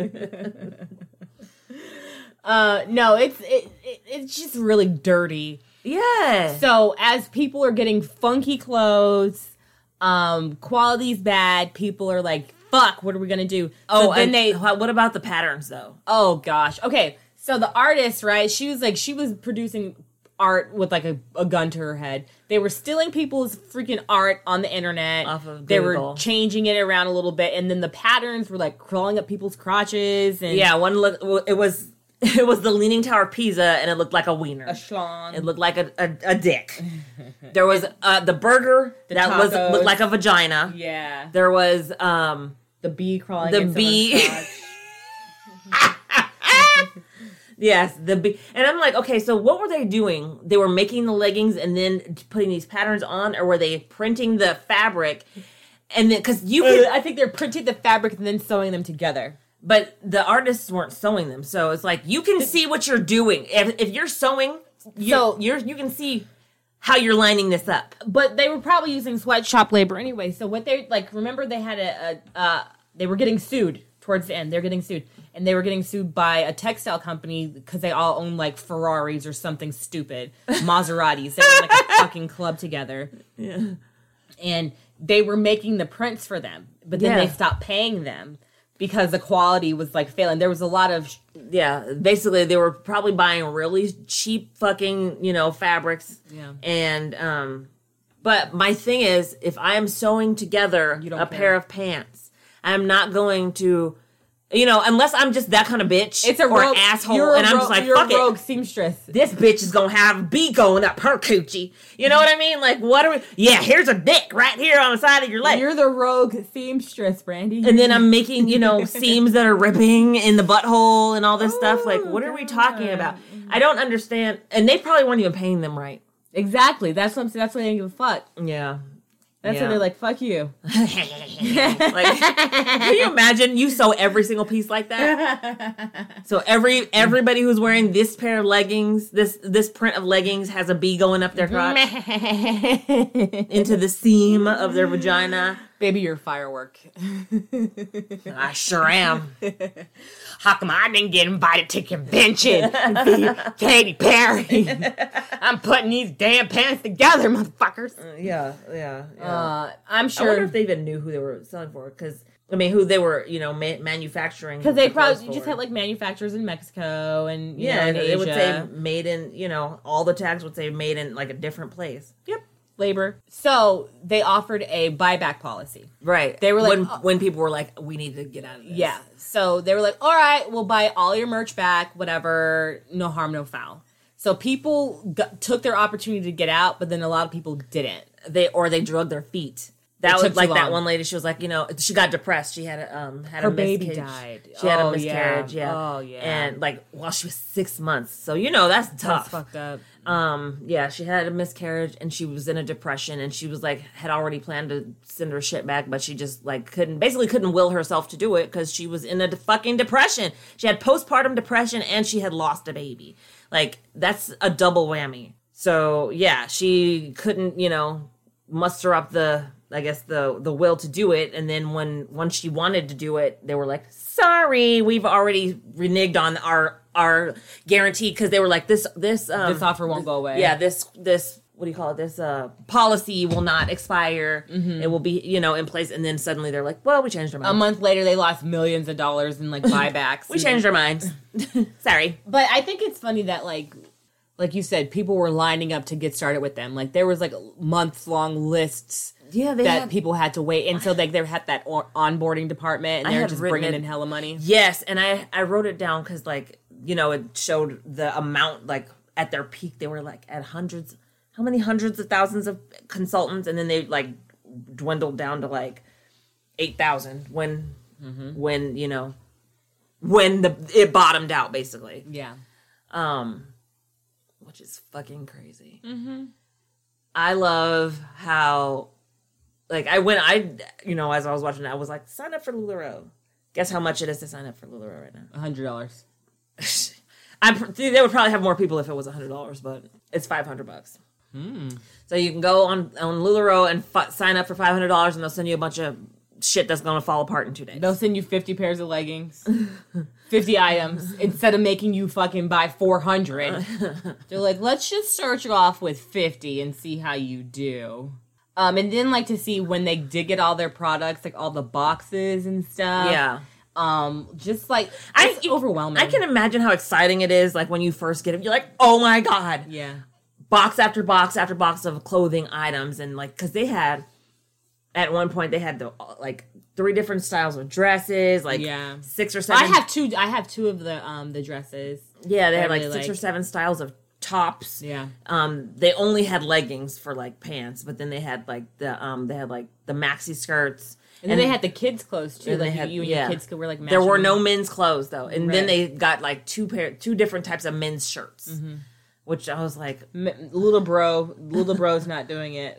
Uh, no, it's it, it it's just really dirty. Yeah. So as people are getting funky clothes, um, quality's bad. People are like, "Fuck, what are we gonna do?" Oh, so then and they. what about the patterns though? Oh gosh. Okay, so the artist, right? She was like, she was producing art with like a, a gun to her head. They were stealing people's freaking art on the internet. Off of they Google. were changing it around a little bit, and then the patterns were like crawling up people's crotches. And Yeah, one look. It was. It was the Leaning Tower of Pisa, and it looked like a wiener. a schlong. It looked like a, a, a dick. There was uh, the burger The that was tacos. looked like a vagina. Yeah. There was um The bee crawling. the in bee. someone's crotch. Yes, the bee. And I'm like, okay, so what were they doing? They were making the leggings and then putting these patterns on, or were they printing the fabric? And then because you could, I think they're printing the fabric and then sewing them together. but the artists weren't sewing them, so it's like you can see what you're doing. If if you're sewing, you So- you're you can see how you're lining this up. But they were probably using sweatshop labor anyway. So what they like, remember they had a, a uh, they were getting sued towards the end. They're getting sued, and they were getting sued by a textile company because they all own like Ferraris or something stupid, Maseratis. They were in, like a fucking club together. Yeah. And they were making the prints for them, but then Yeah. they stopped paying them because the quality was like failing. There was a lot of Yeah, basically they were probably buying really cheap fucking, you know, fabrics. Yeah. And um but my thing is, if I am sewing together You don't a care. pair of pants, I'm not going to, you know, unless I'm just that kind of bitch it's a or rogue asshole, you're a and I'm ro- just like, you're fuck a rogue it. seamstress. This bitch is gonna have a bee going up her coochie. You know what I mean? Like, what are we? Yeah, here's a dick right here on the side of your leg. You're the rogue seamstress, Brandy. And then I'm making, you know, seams that are ripping in the butthole and all this stuff. Like, Oh, what are we talking God. about? I don't understand. And they probably weren't even paying them right. Exactly. That's what I'm saying. That's why I didn't give a fuck. Yeah. That's yeah. when they're like, fuck you. Like, can you imagine you sew every single piece like that? So every everybody who's wearing this pair of leggings, this this print of leggings has a bee going up their crotch into the seam of their vagina. Baby, you're a firework. I sure am. How come I didn't get invited to convention and see Katy Perry? I'm putting these damn pants together, motherfuckers. Uh, yeah, yeah, yeah. Uh, I'm I sure. wonder if they even knew who they were selling for, because I mean, who they were, you know, ma- manufacturing. Because they the clothes probably just for. had like manufacturers in Mexico and you yeah, know, in and Asia. it would say made in, you know, all the tags would say made in like a different place. Yep. Labor. So they offered a buyback policy. Right. They were like, when, oh. when people were like, we need to get out of this. Yeah. So they were like, all right, we'll buy all your merch back, whatever, no harm, no foul. So people got, took their opportunity to get out, but then a lot of people didn't. They or they drug their feet. That It was took like too that long. one lady. She was like, you know, she got depressed. She had a um had Her a baby miscarriage. died. She had Oh, a miscarriage. yeah. Yeah. Oh, yeah. And like while she was six months, so you know that's tough. That's fucked up. Um, yeah, she had a miscarriage and she was in a depression, and she was like had already planned to send her shit back, but she just like couldn't basically couldn't will herself to do it because she was in a de- fucking depression. She had postpartum depression and she had lost a baby. Like that's a double whammy. So yeah, she couldn't, you know, muster up the I guess the the will to do it, and then when once she wanted to do it, they were like, "Sorry, we've already reneged on our our guarantee," because they were like, "This this um, This offer won't go away." Yeah, this this what do you call it? This uh policy will not expire. Mm-hmm. It will be you know in place." And then suddenly they're like, "Well, we changed our A mind. month later, they lost millions of dollars in like buybacks. we changed our minds. Sorry." But I think it's funny that like, like you said, people were lining up to get started with them. Like there was like months long lists. Yeah, they that had, people had to wait, and so like they had that or- onboarding department, and I they're had just written bringing it- in hella money. Yes, and I I wrote it down because like you know it showed the amount like at their peak they were like at hundreds, how many hundreds of thousands of consultants, and then they like dwindled down to like eight thousand when mm-hmm. when you know when the it bottomed out basically. Yeah, um, which is fucking crazy. mm-hmm. I love how. Like, I went, I, you know, as I was watching it, I was like, sign up for LuLaRoe. Guess how much it is to sign up for LuLaRoe right now? a hundred dollars. I They would probably have more people if it was a hundred dollars, but it's five hundred bucks. Hmm. So you can go on on LuLaRoe and f- sign up for five hundred dollars, and they'll send you a bunch of shit that's gonna fall apart in two days. They'll send you fifty pairs of leggings, fifty items, instead of making you fucking buy four hundred. They're like, let's just start you off with fifty and see how you do. Um, and then like to see when they did get all their products, like all the boxes and stuff. Yeah. Um, just like I- it's overwhelming. I can imagine how exciting it is. Like when you first get it, you're like, oh my god, Yeah. box after box after box of clothing items, and like because they had at one point they had the like three different styles of dresses, like Yeah. six or seven. I have two. I have two of the um the dresses. yeah, they I had like really six or like. seven styles of tops. Yeah. Um, they only had leggings for like pants, but then they had like the um they had like the maxi skirts. And then they had the kids' clothes too. And they Like had- you, you and yeah. your kids could wear like. There were matching- no men's clothes though, and then Right. they got like two pair, two different types of men's shirts, Mm-hmm. which I was like, M- little bro, little bro's not doing it.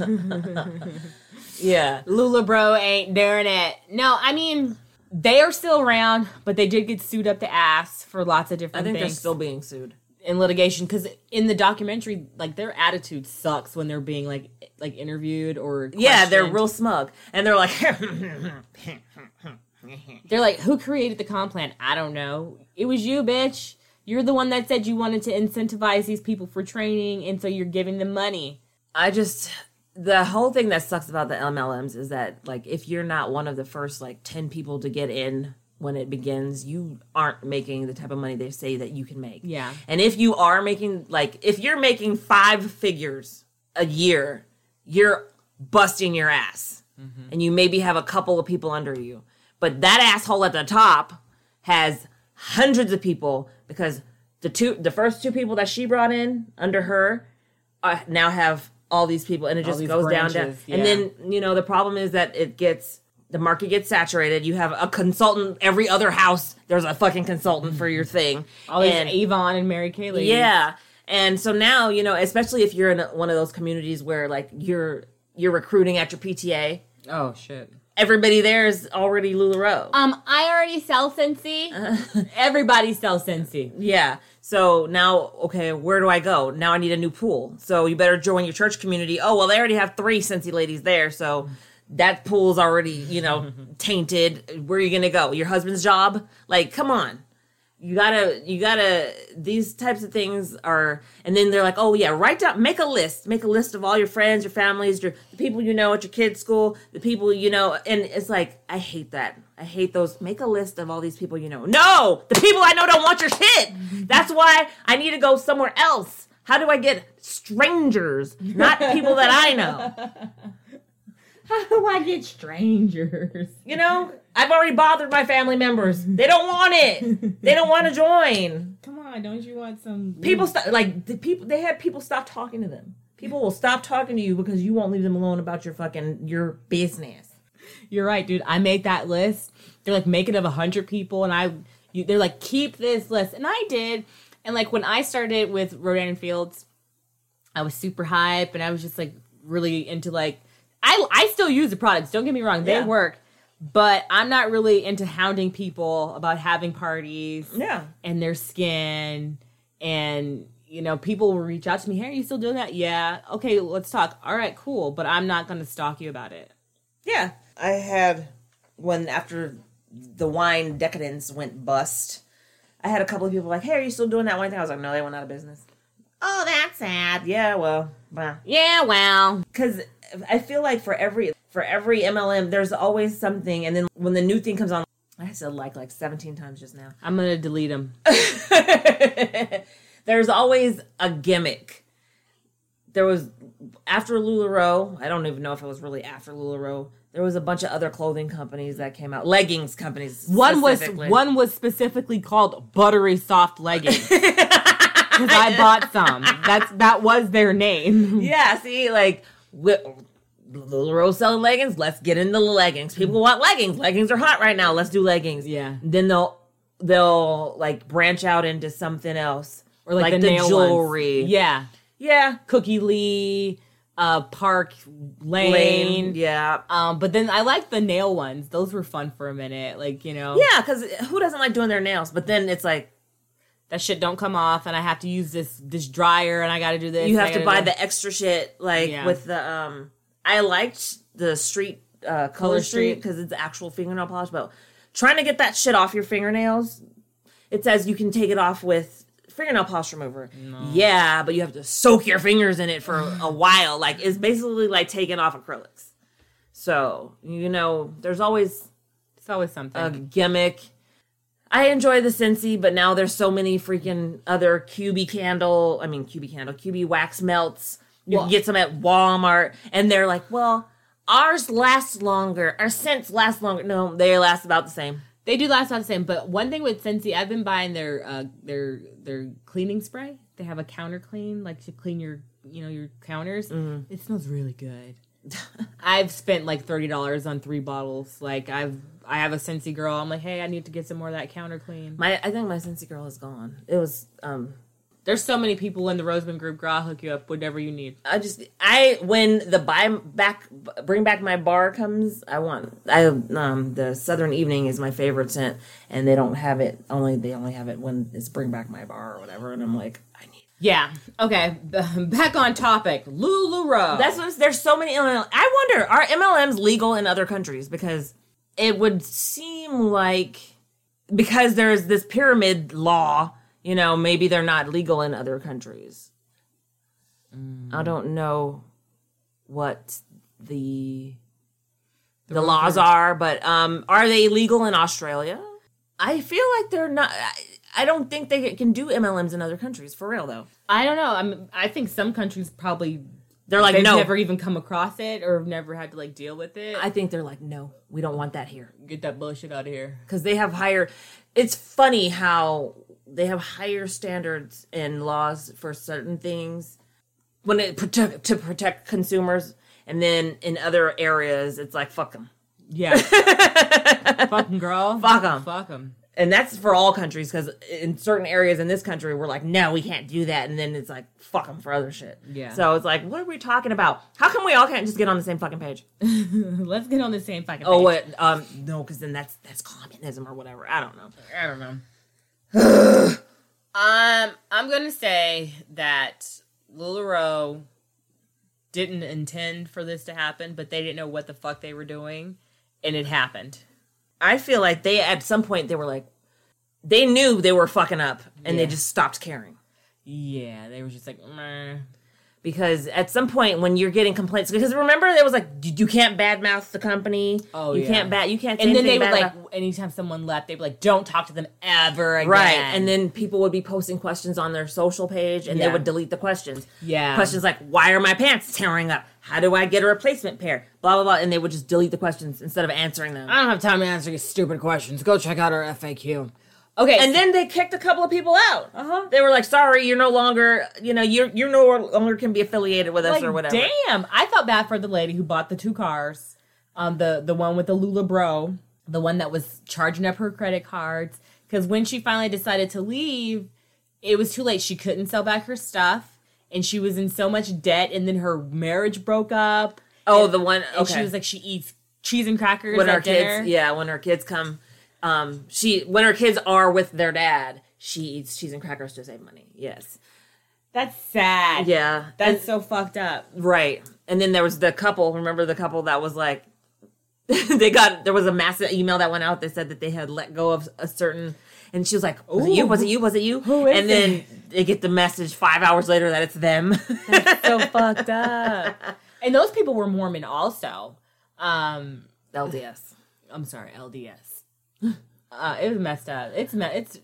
yeah, Lula bro ain't doing it. No, I mean they are still around, but they did get sued up the ass for lots of I different think things they're still being sued. in litigation. Because in the documentary, like their attitude sucks when they're being like like interviewed or Yeah, they're questioned. real smug, and they're like, They're like, who created the comp plan? I don't know. It was you, bitch. You're the one that said you wanted to incentivize these people for training, and so you're giving them money. I just the whole thing that sucks about the M L Ms is that like if you're not one of the first like ten people to get in when it begins, you aren't making the type of money they say that you can make. Yeah. And if you are making like if you're making five figures a year, you're busting your ass. Mm-hmm. And you maybe have a couple of people under you. But that asshole at the top has hundreds of people because the two the first two people that she brought in under her uh, now have all these people, and it All just these goes down, down. branches, And yeah. then, you know, the problem is that it gets, the market gets saturated. You have a consultant, every other house, there's a fucking consultant for your thing. All these And- Avon and Mary Kay ladies. yeah. And so now, you know, especially if you're in one of those communities where like you're, you're recruiting at your P T A. Oh, shit. Everybody there is already LuLaRoe. Um, I already sell Scentsy. Everybody sells Scentsy. Yeah. So now, okay, where do I go? Now I need a new pool. So you better join your church community. Oh, well, they already have three Scentsy ladies there. So that pool's already, you know, tainted. Where are you going to go? Your husband's job? Like, come on. You gotta, you gotta, these types of things are, and then they're like, oh yeah, write down, make a list, make a list of all your friends, your families, your, the people you know at your kids' school, the people you know, and it's like, I hate that. I hate those, make a list of all these people you know. No! The people I know don't want your shit! That's why I need to go somewhere else. How do I get strangers, not people that I know? How do I get strangers? You know, I've already bothered my family members. They don't want it. They don't want to join. Come on, don't you want some... People, stop, like, the people, they had people stop talking to them. People will stop talking to you because you won't leave them alone about your fucking, your business. You're right, dude. I made that list. They're like, make it of one hundred people, and I, you, they're like, keep this list. And I did. And, like, when I started with Rodan and Fields, I was super hype, and I was just, like, really into, like, I, I still use the products. Don't get me wrong. They yeah. work. But I'm not really into hounding people about having parties yeah. and their skin. And, you know, people will reach out to me. Hey, are you still doing that? Yeah. Okay, let's talk. All right, cool. But I'm not going to stalk you about it. Yeah. I had, when after the wine decadence went bust, I had a couple of people like, hey, are you still doing that wine thing? I was like, no, they went out of business. Oh, that's sad. Yeah, well. Well. Yeah, well. Because I feel like for every... For every M L M, there's always something, and then when the new thing comes on, I said like like seventeen times just now. I'm gonna delete them. There's always a gimmick. There was after LuLaRoe. I don't even know if it was really after LuLaRoe. There was a bunch of other clothing companies that came out, leggings companies. One was one was specifically called Buttery Soft Leggings. Because I bought some. That's that was their name. Yeah. See, like. LuLaRoe selling leggings, let's get into the leggings. People want leggings. Leggings are hot right now. Let's do leggings. Yeah. Then they'll they'll like branch out into something else. Or like, like the, the nail jewelry. Ones. Yeah. Yeah. Cookie Lee, uh, Park Lane. Lane. Yeah. Um, but then I like the nail ones. Those were fun for a minute. Like, you know. Yeah, because who doesn't like doing their nails? But then it's like, that shit don't come off, and I have to use this this dryer, and I got to do this. You have to buy the extra shit, like yeah. with the um. I liked the street uh, Color Street because it's actual fingernail polish, but trying to get that shit off your fingernails, it says you can take it off with fingernail polish remover. No. Yeah, but you have to soak your fingers in it for a while. Like, it's basically like taking off acrylics. So, you know, there's always... It's always something. A gimmick. I enjoy the Scentsy, but now there's so many freaking other Q B candle, I mean Q B candle, Q B wax melts. You well, can get some at Walmart, and they're like, well, ours lasts longer. Our scents last longer. No, they last about the same. They do last about the same, but one thing with Scentsy, I've been buying their uh, their their cleaning spray. They have a counter clean, like to clean your, you know, your counters. Mm. It smells really good. I've spent like thirty dollars on three bottles. Like, I've I have a Scentsy girl. I'm like, hey, I need to get some more of that counter clean. My I think my Scentsy girl is gone. It was... um. There's so many people in the Roseman group, girl. I'll hook you up, whatever you need. I just, I, when the buy back, bring back my bar comes, I want, I, um, the Southern Evening is my favorite scent, and they don't have it, only, they only have it when it's bring back my bar or whatever, and I'm like, I need. Yeah. Okay. Back on topic. LuLaRoe. That's what, there's so many, I wonder, are M L Ms legal in other countries? Because it would seem like, because there's this pyramid law, you know, maybe they're not legal in other countries. Mm. I don't know what the the, the laws are, but um, are they legal in Australia? I feel like they're not. I, I don't think they can do M L Ms in other countries, for real, though. I don't know. I mean, I think some countries probably... They're like, They've no. never even come across it or never had to, like, deal with it. I think they're like, no, we don't want that here. Get that bullshit out of here. Because they have higher... It's funny how... They have higher standards and laws for certain things when it protect to protect consumers, and then in other areas, it's like fuck them. Yeah, fucking girl, fuck them, fuck them. And that's for all countries, because in certain areas in this country, we're like, no, we can't do that. And then it's like, fuck them for other shit. Yeah. So it's like, what are we talking about? How come we all can't just get on the same fucking page? Let's get on the same fucking page. Oh, what? Um, no, because then that's that's communism or whatever. I don't know. I don't know. um, I'm going to say that LuLaRoe didn't intend for this to happen, but they didn't know what the fuck they were doing, and it happened. I feel like they, at some point, they were like, they knew they were fucking up, and Yeah. they just stopped caring. Yeah, they were just like, meh. Because at some point, when you're getting complaints, because remember, it was like, you can't badmouth the company. Oh, you yeah. can't bad, you can't say And then they anything would, bad like, about- anytime someone left, they'd be like, don't talk to them ever again. Right, and then people would be posting questions on their social page, and Yeah. they would delete the questions. Yeah. Questions like, why are my pants tearing up? How do I get a replacement pair? Blah, blah, blah, and they would just delete the questions instead of answering them. I don't have time to answer your stupid questions. Go check out our F A Q. Okay. And then they kicked a couple of people out. Uh-huh. They were like, sorry, you're no longer, you know, you're, you're no longer can be affiliated with us like, or whatever. damn, I felt bad for the lady who bought the two cars. Um, the, the one with the LuLaBro, the one that was charging up her credit cards. Because when she finally decided to leave, it was too late. She couldn't sell back her stuff. And she was in so much debt. And then her marriage broke up. Oh, and, the one, okay. And she was like, she eats cheese and crackers when at our dinner. kids, yeah, when her kids come, um, she, when her kids are with their dad, she eats cheese and crackers to save money. Yes. That's sad. Yeah. That's And- so fucked up. right. And then there was the couple, remember the couple that was like, they got, there was a massive email that went out that said that they had let go of a certain, and she was like, was it you? Was it you? Was it you? Who is and then it? they get the message five hours later that it's them. So fucked up. And those people were Mormon also. Um, L D S. I'm sorry, L D S. Uh, it was messed up. It's me- it's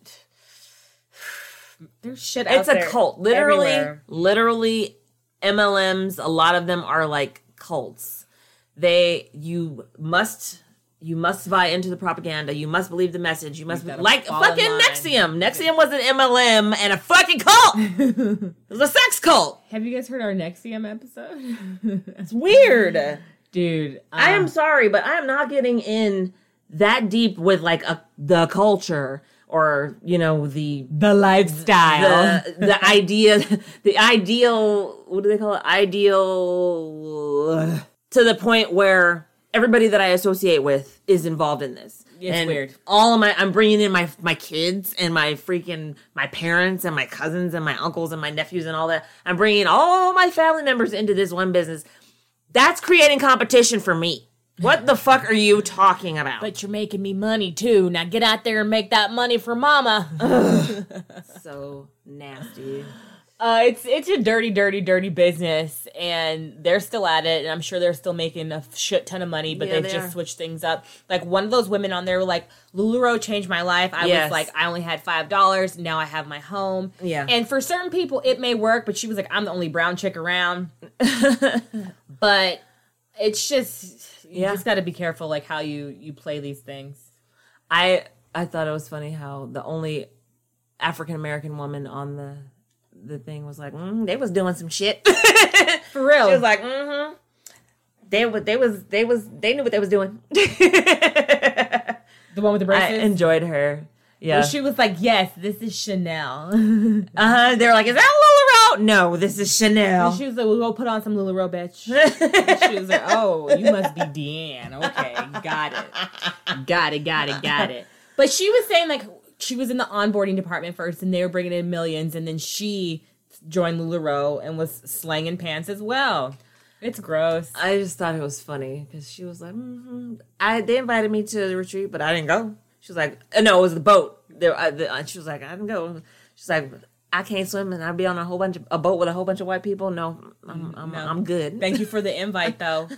there's shit out It's a there cult. Literally, everywhere. literally, M L Ms, a lot of them are like cults. They, you must, you must buy into the propaganda. You must believe the message. You must, You gotta like fall in fucking line. Nexium. Nexium was an M L M and a fucking cult. It was a sex cult. Have you guys heard our Nexium episode? It's weird. Dude, um, I am sorry, but I am not getting in that deep with like a, the culture or, you know, the the lifestyle. the the idea, the ideal, what do they call it? Ideal, to the point where everybody that I associate with is involved in this. It's And weird. All of my, I'm bringing in my my kids and my freaking, my parents and my cousins and my uncles and my nephews and all that. I'm bringing all my family members into this one business. That's creating competition for me. What the fuck are you talking about? But you're making me money too. Now get out there and make that money for mama. So nasty. Uh, it's it's a dirty, dirty, dirty business, and they're still at it, and I'm sure they're still making a shit ton of money, but Yeah, they've they just are. switched things up. Like, one of those women on there were like, LuLaRoe changed my life. I Yes. was like, I only had five dollars. Now I have my home. Yeah. And for certain people, it may work, but she was like, I'm the only brown chick around. But it's just, you Yeah. just got to be careful, like, how you, you play these things. I I thought it was funny how the only African American woman on the the thing was like, mm, they was doing some shit. For real. She was like, mm-hmm. They was they was they was they knew what they was doing. The one with the I braces? enjoyed her. Yeah. Well, she was like, yes, this is Chanel. Uh-huh. They were like, is that LuLaRoe? No, this is Chanel. And she was like, we'll go put on some LuLaRoe, bitch. And she was like, oh, you must be Deanne. Okay, got it. Got it, got it, got it. But she was saying, like, she was in the onboarding department first, and they were bringing in millions, and then she joined LuLaRoe and was slanging pants as well. It's gross. I just thought it was funny because she was like, mm-hmm. I they invited me to the retreat, but I didn't go. She was like, uh, no, it was the boat. There, I, the, uh, she was like, I didn't go. She's like, I can't swim, and I'd be on a whole bunch of a boat with a whole bunch of white people. No, I'm I'm, No. I'm good. Thank you for the invite, though.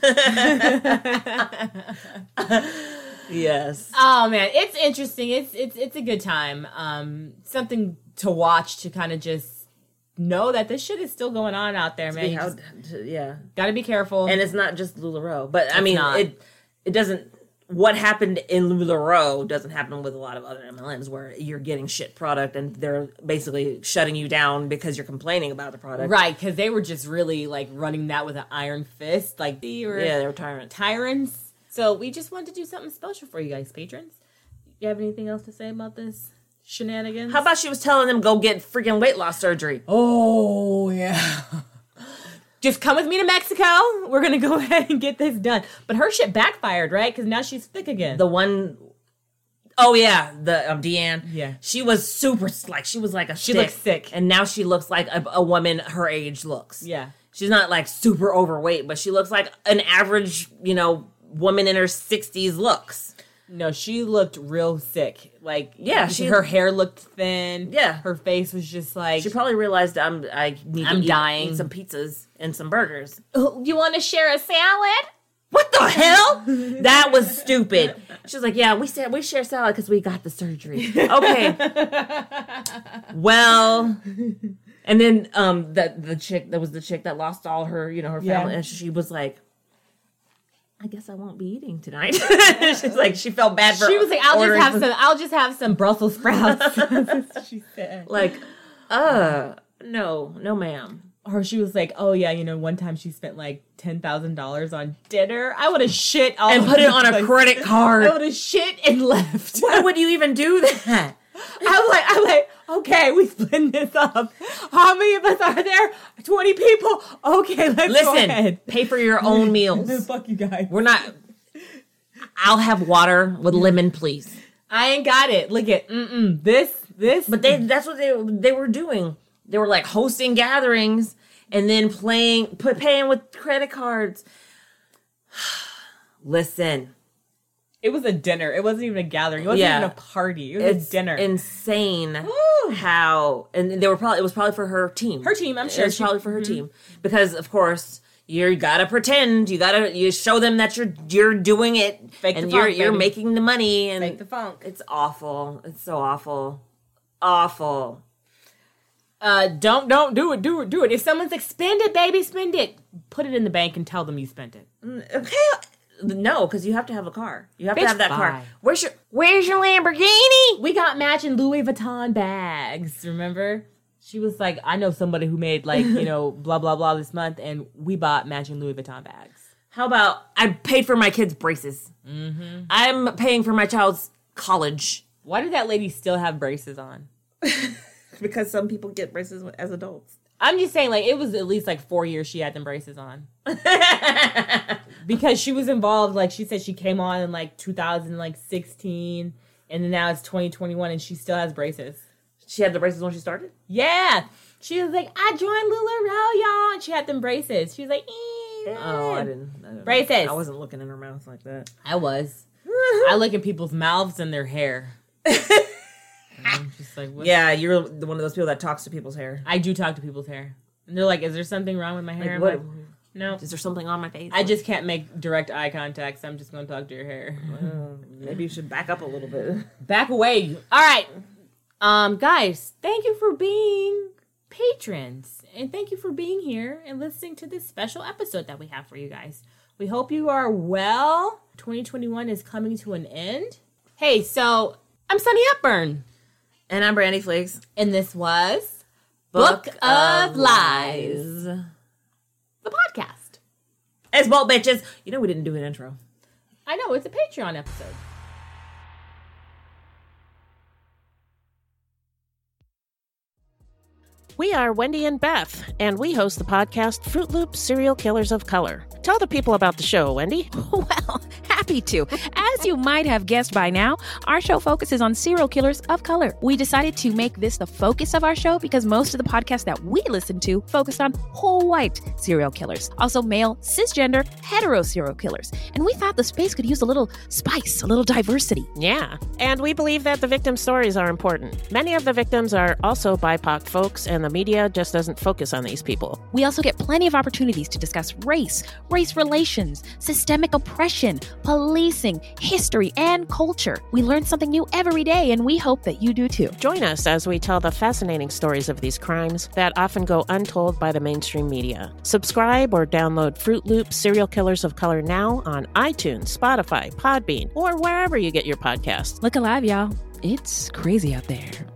Yes. Oh man, it's interesting. It's it's it's a good time. Um, something to watch to kind of just know that this shit is still going on out there, man. You How- just to- yeah. gotta be careful. And it's not just LuLaRoe, but I mean, not. it it doesn't. What happened in LuLaRoe doesn't happen with a lot of other M L Ms where you're getting shit product and they're basically shutting you down because you're complaining about the product. right, because they were just really like running that with an iron fist, like they were Yeah, they were tyrants. tyrants. So we just wanted to do something special for you guys, patrons. You have anything else to say about this shenanigans? How about she was telling them go get freaking weight loss surgery? Oh, yeah. Just come with me to Mexico. We're going to go ahead and get this done. But her shit backfired, right? Because now she's thick again. The one... Oh, yeah. The um, Deanne. Yeah. She was super... Like, she was like a She stick. looks sick. And now she looks like a, a woman her age looks. Yeah. She's not, like, super overweight, but she looks like an average, you know, woman in her sixties looks. No, she looked real sick. Like, yeah, she, her hair looked thin. Yeah. Her face was just like... She probably realized I'm, I need I'm to eat, dying. eat some pizzas and some burgers. You want to share a salad? What the hell? That was stupid. She was like, yeah, we said we share salad because we got the surgery. Okay. Well, and then um, the, the chick, that was the chick that lost all her, you know, her family. Yeah. And she was like, I guess I won't be eating tonight. She's like, she felt bad for She was like, I'll just ordering have some- some, I'll just have some Brussels sprouts. She said. Like, uh, no, no ma'am. Or she was like, oh yeah, you know, one time she spent like ten thousand dollars on dinner. I would have shit all And put it on a place. credit card. I would have shit and left. Why would you even do that? I'm like, I'm like, okay, we split this up. How many of us are there? twenty people. Okay, let's go Listen, ahead. pay for your own meals. Fuck you guys. We're not. I'll have water with lemon, please. I ain't got it. Look at mm-mm. This, this. But they that's what they they were doing. They were like hosting gatherings and then playing, put paying with credit cards. Listen. It was a dinner. It wasn't even a gathering. It wasn't Yeah. even a party. It was It's a dinner. insane Woo. how, and they were probably, it was probably for her team. Her team, I'm sure. It was She- probably for her mhm. team. Because, of course, you gotta pretend, you gotta, you show them that you're you're doing it, Fake the and you're funk, you're baby. making the money, and Fake the funk. it's awful. It's so awful. Awful. Uh, don't, don't do it, do it, do it. If someone's like, spend it, baby, spend it. Put it in the bank and tell them you spent it. Okay. No, because you have to have a car. You have Bitch, to have that car. bye. Where's your Where's your Lamborghini? We got matching Louis Vuitton bags, remember? She was like, I know somebody who made like, you know, blah, blah, blah this month, and we bought matching Louis Vuitton bags. How about I paid for my kids' braces? Mm-hmm. I'm paying for my child's college. Why did that lady still have braces on? Because some people get braces as adults. I'm just saying, like, it was at least like four years she had them braces on. Because she was involved, like, she said she came on in like two thousand sixteen, and then now it's twenty twenty-one, and she still has braces. She had the braces when she started? Yeah. She was like, I joined LuLaRoe, y'all. And she had them braces. She was like, eh. Oh, I didn't. I didn't Braces. I wasn't looking in her mouth like that. I was. I look at people's mouths and their hair. I'm just like, what? Yeah, you're the one of those people that talks to people's hair. I do talk to people's hair. And they're like, is there something wrong with my hair? Like, I'm what? like, no. Is there something on my face? I just can't make direct eye contact, so I'm just going to talk to your hair. Uh, maybe you should back up a little bit. Back away. All right. Um, guys, thank you for being patrons. And thank you for being here and listening to this special episode that we have for you guys. We hope you are well. twenty twenty-one is coming to an end. Hey, so I'm Sunny Upburn. And I'm Brandy Flakes. And this was Book, Book of, of Lies. Lies. The podcast. It's Bolt Bitches. You know we didn't do an intro. I know, it's a Patreon episode. We are Wendy and Beth, and we host the podcast Fruit Loops Serial Killers of Color. Tell the people about the show, Wendy. Well, happy to. As you might have guessed by now, our show focuses on serial killers of color. We decided to make this the focus of our show because most of the podcasts that we listen to focused on whole white serial killers, also male, cisgender, hetero serial killers. And we thought the space could use a little spice, a little diversity. Yeah, and we believe that the victim stories are important. Many of the victims are also B I P O C folks, and the media just doesn't focus on these people. We also get plenty of opportunities to discuss race, race relations, systemic oppression, policing, history, and culture. We learn something new every day, and we hope that you do too. Join us as we tell the fascinating stories of these crimes that often go untold by the mainstream media. Subscribe or download Fruit Loops Serial Killers of Color now on iTunes, Spotify, Podbean, or wherever you get your podcasts. Look alive, y'all. It's crazy out there.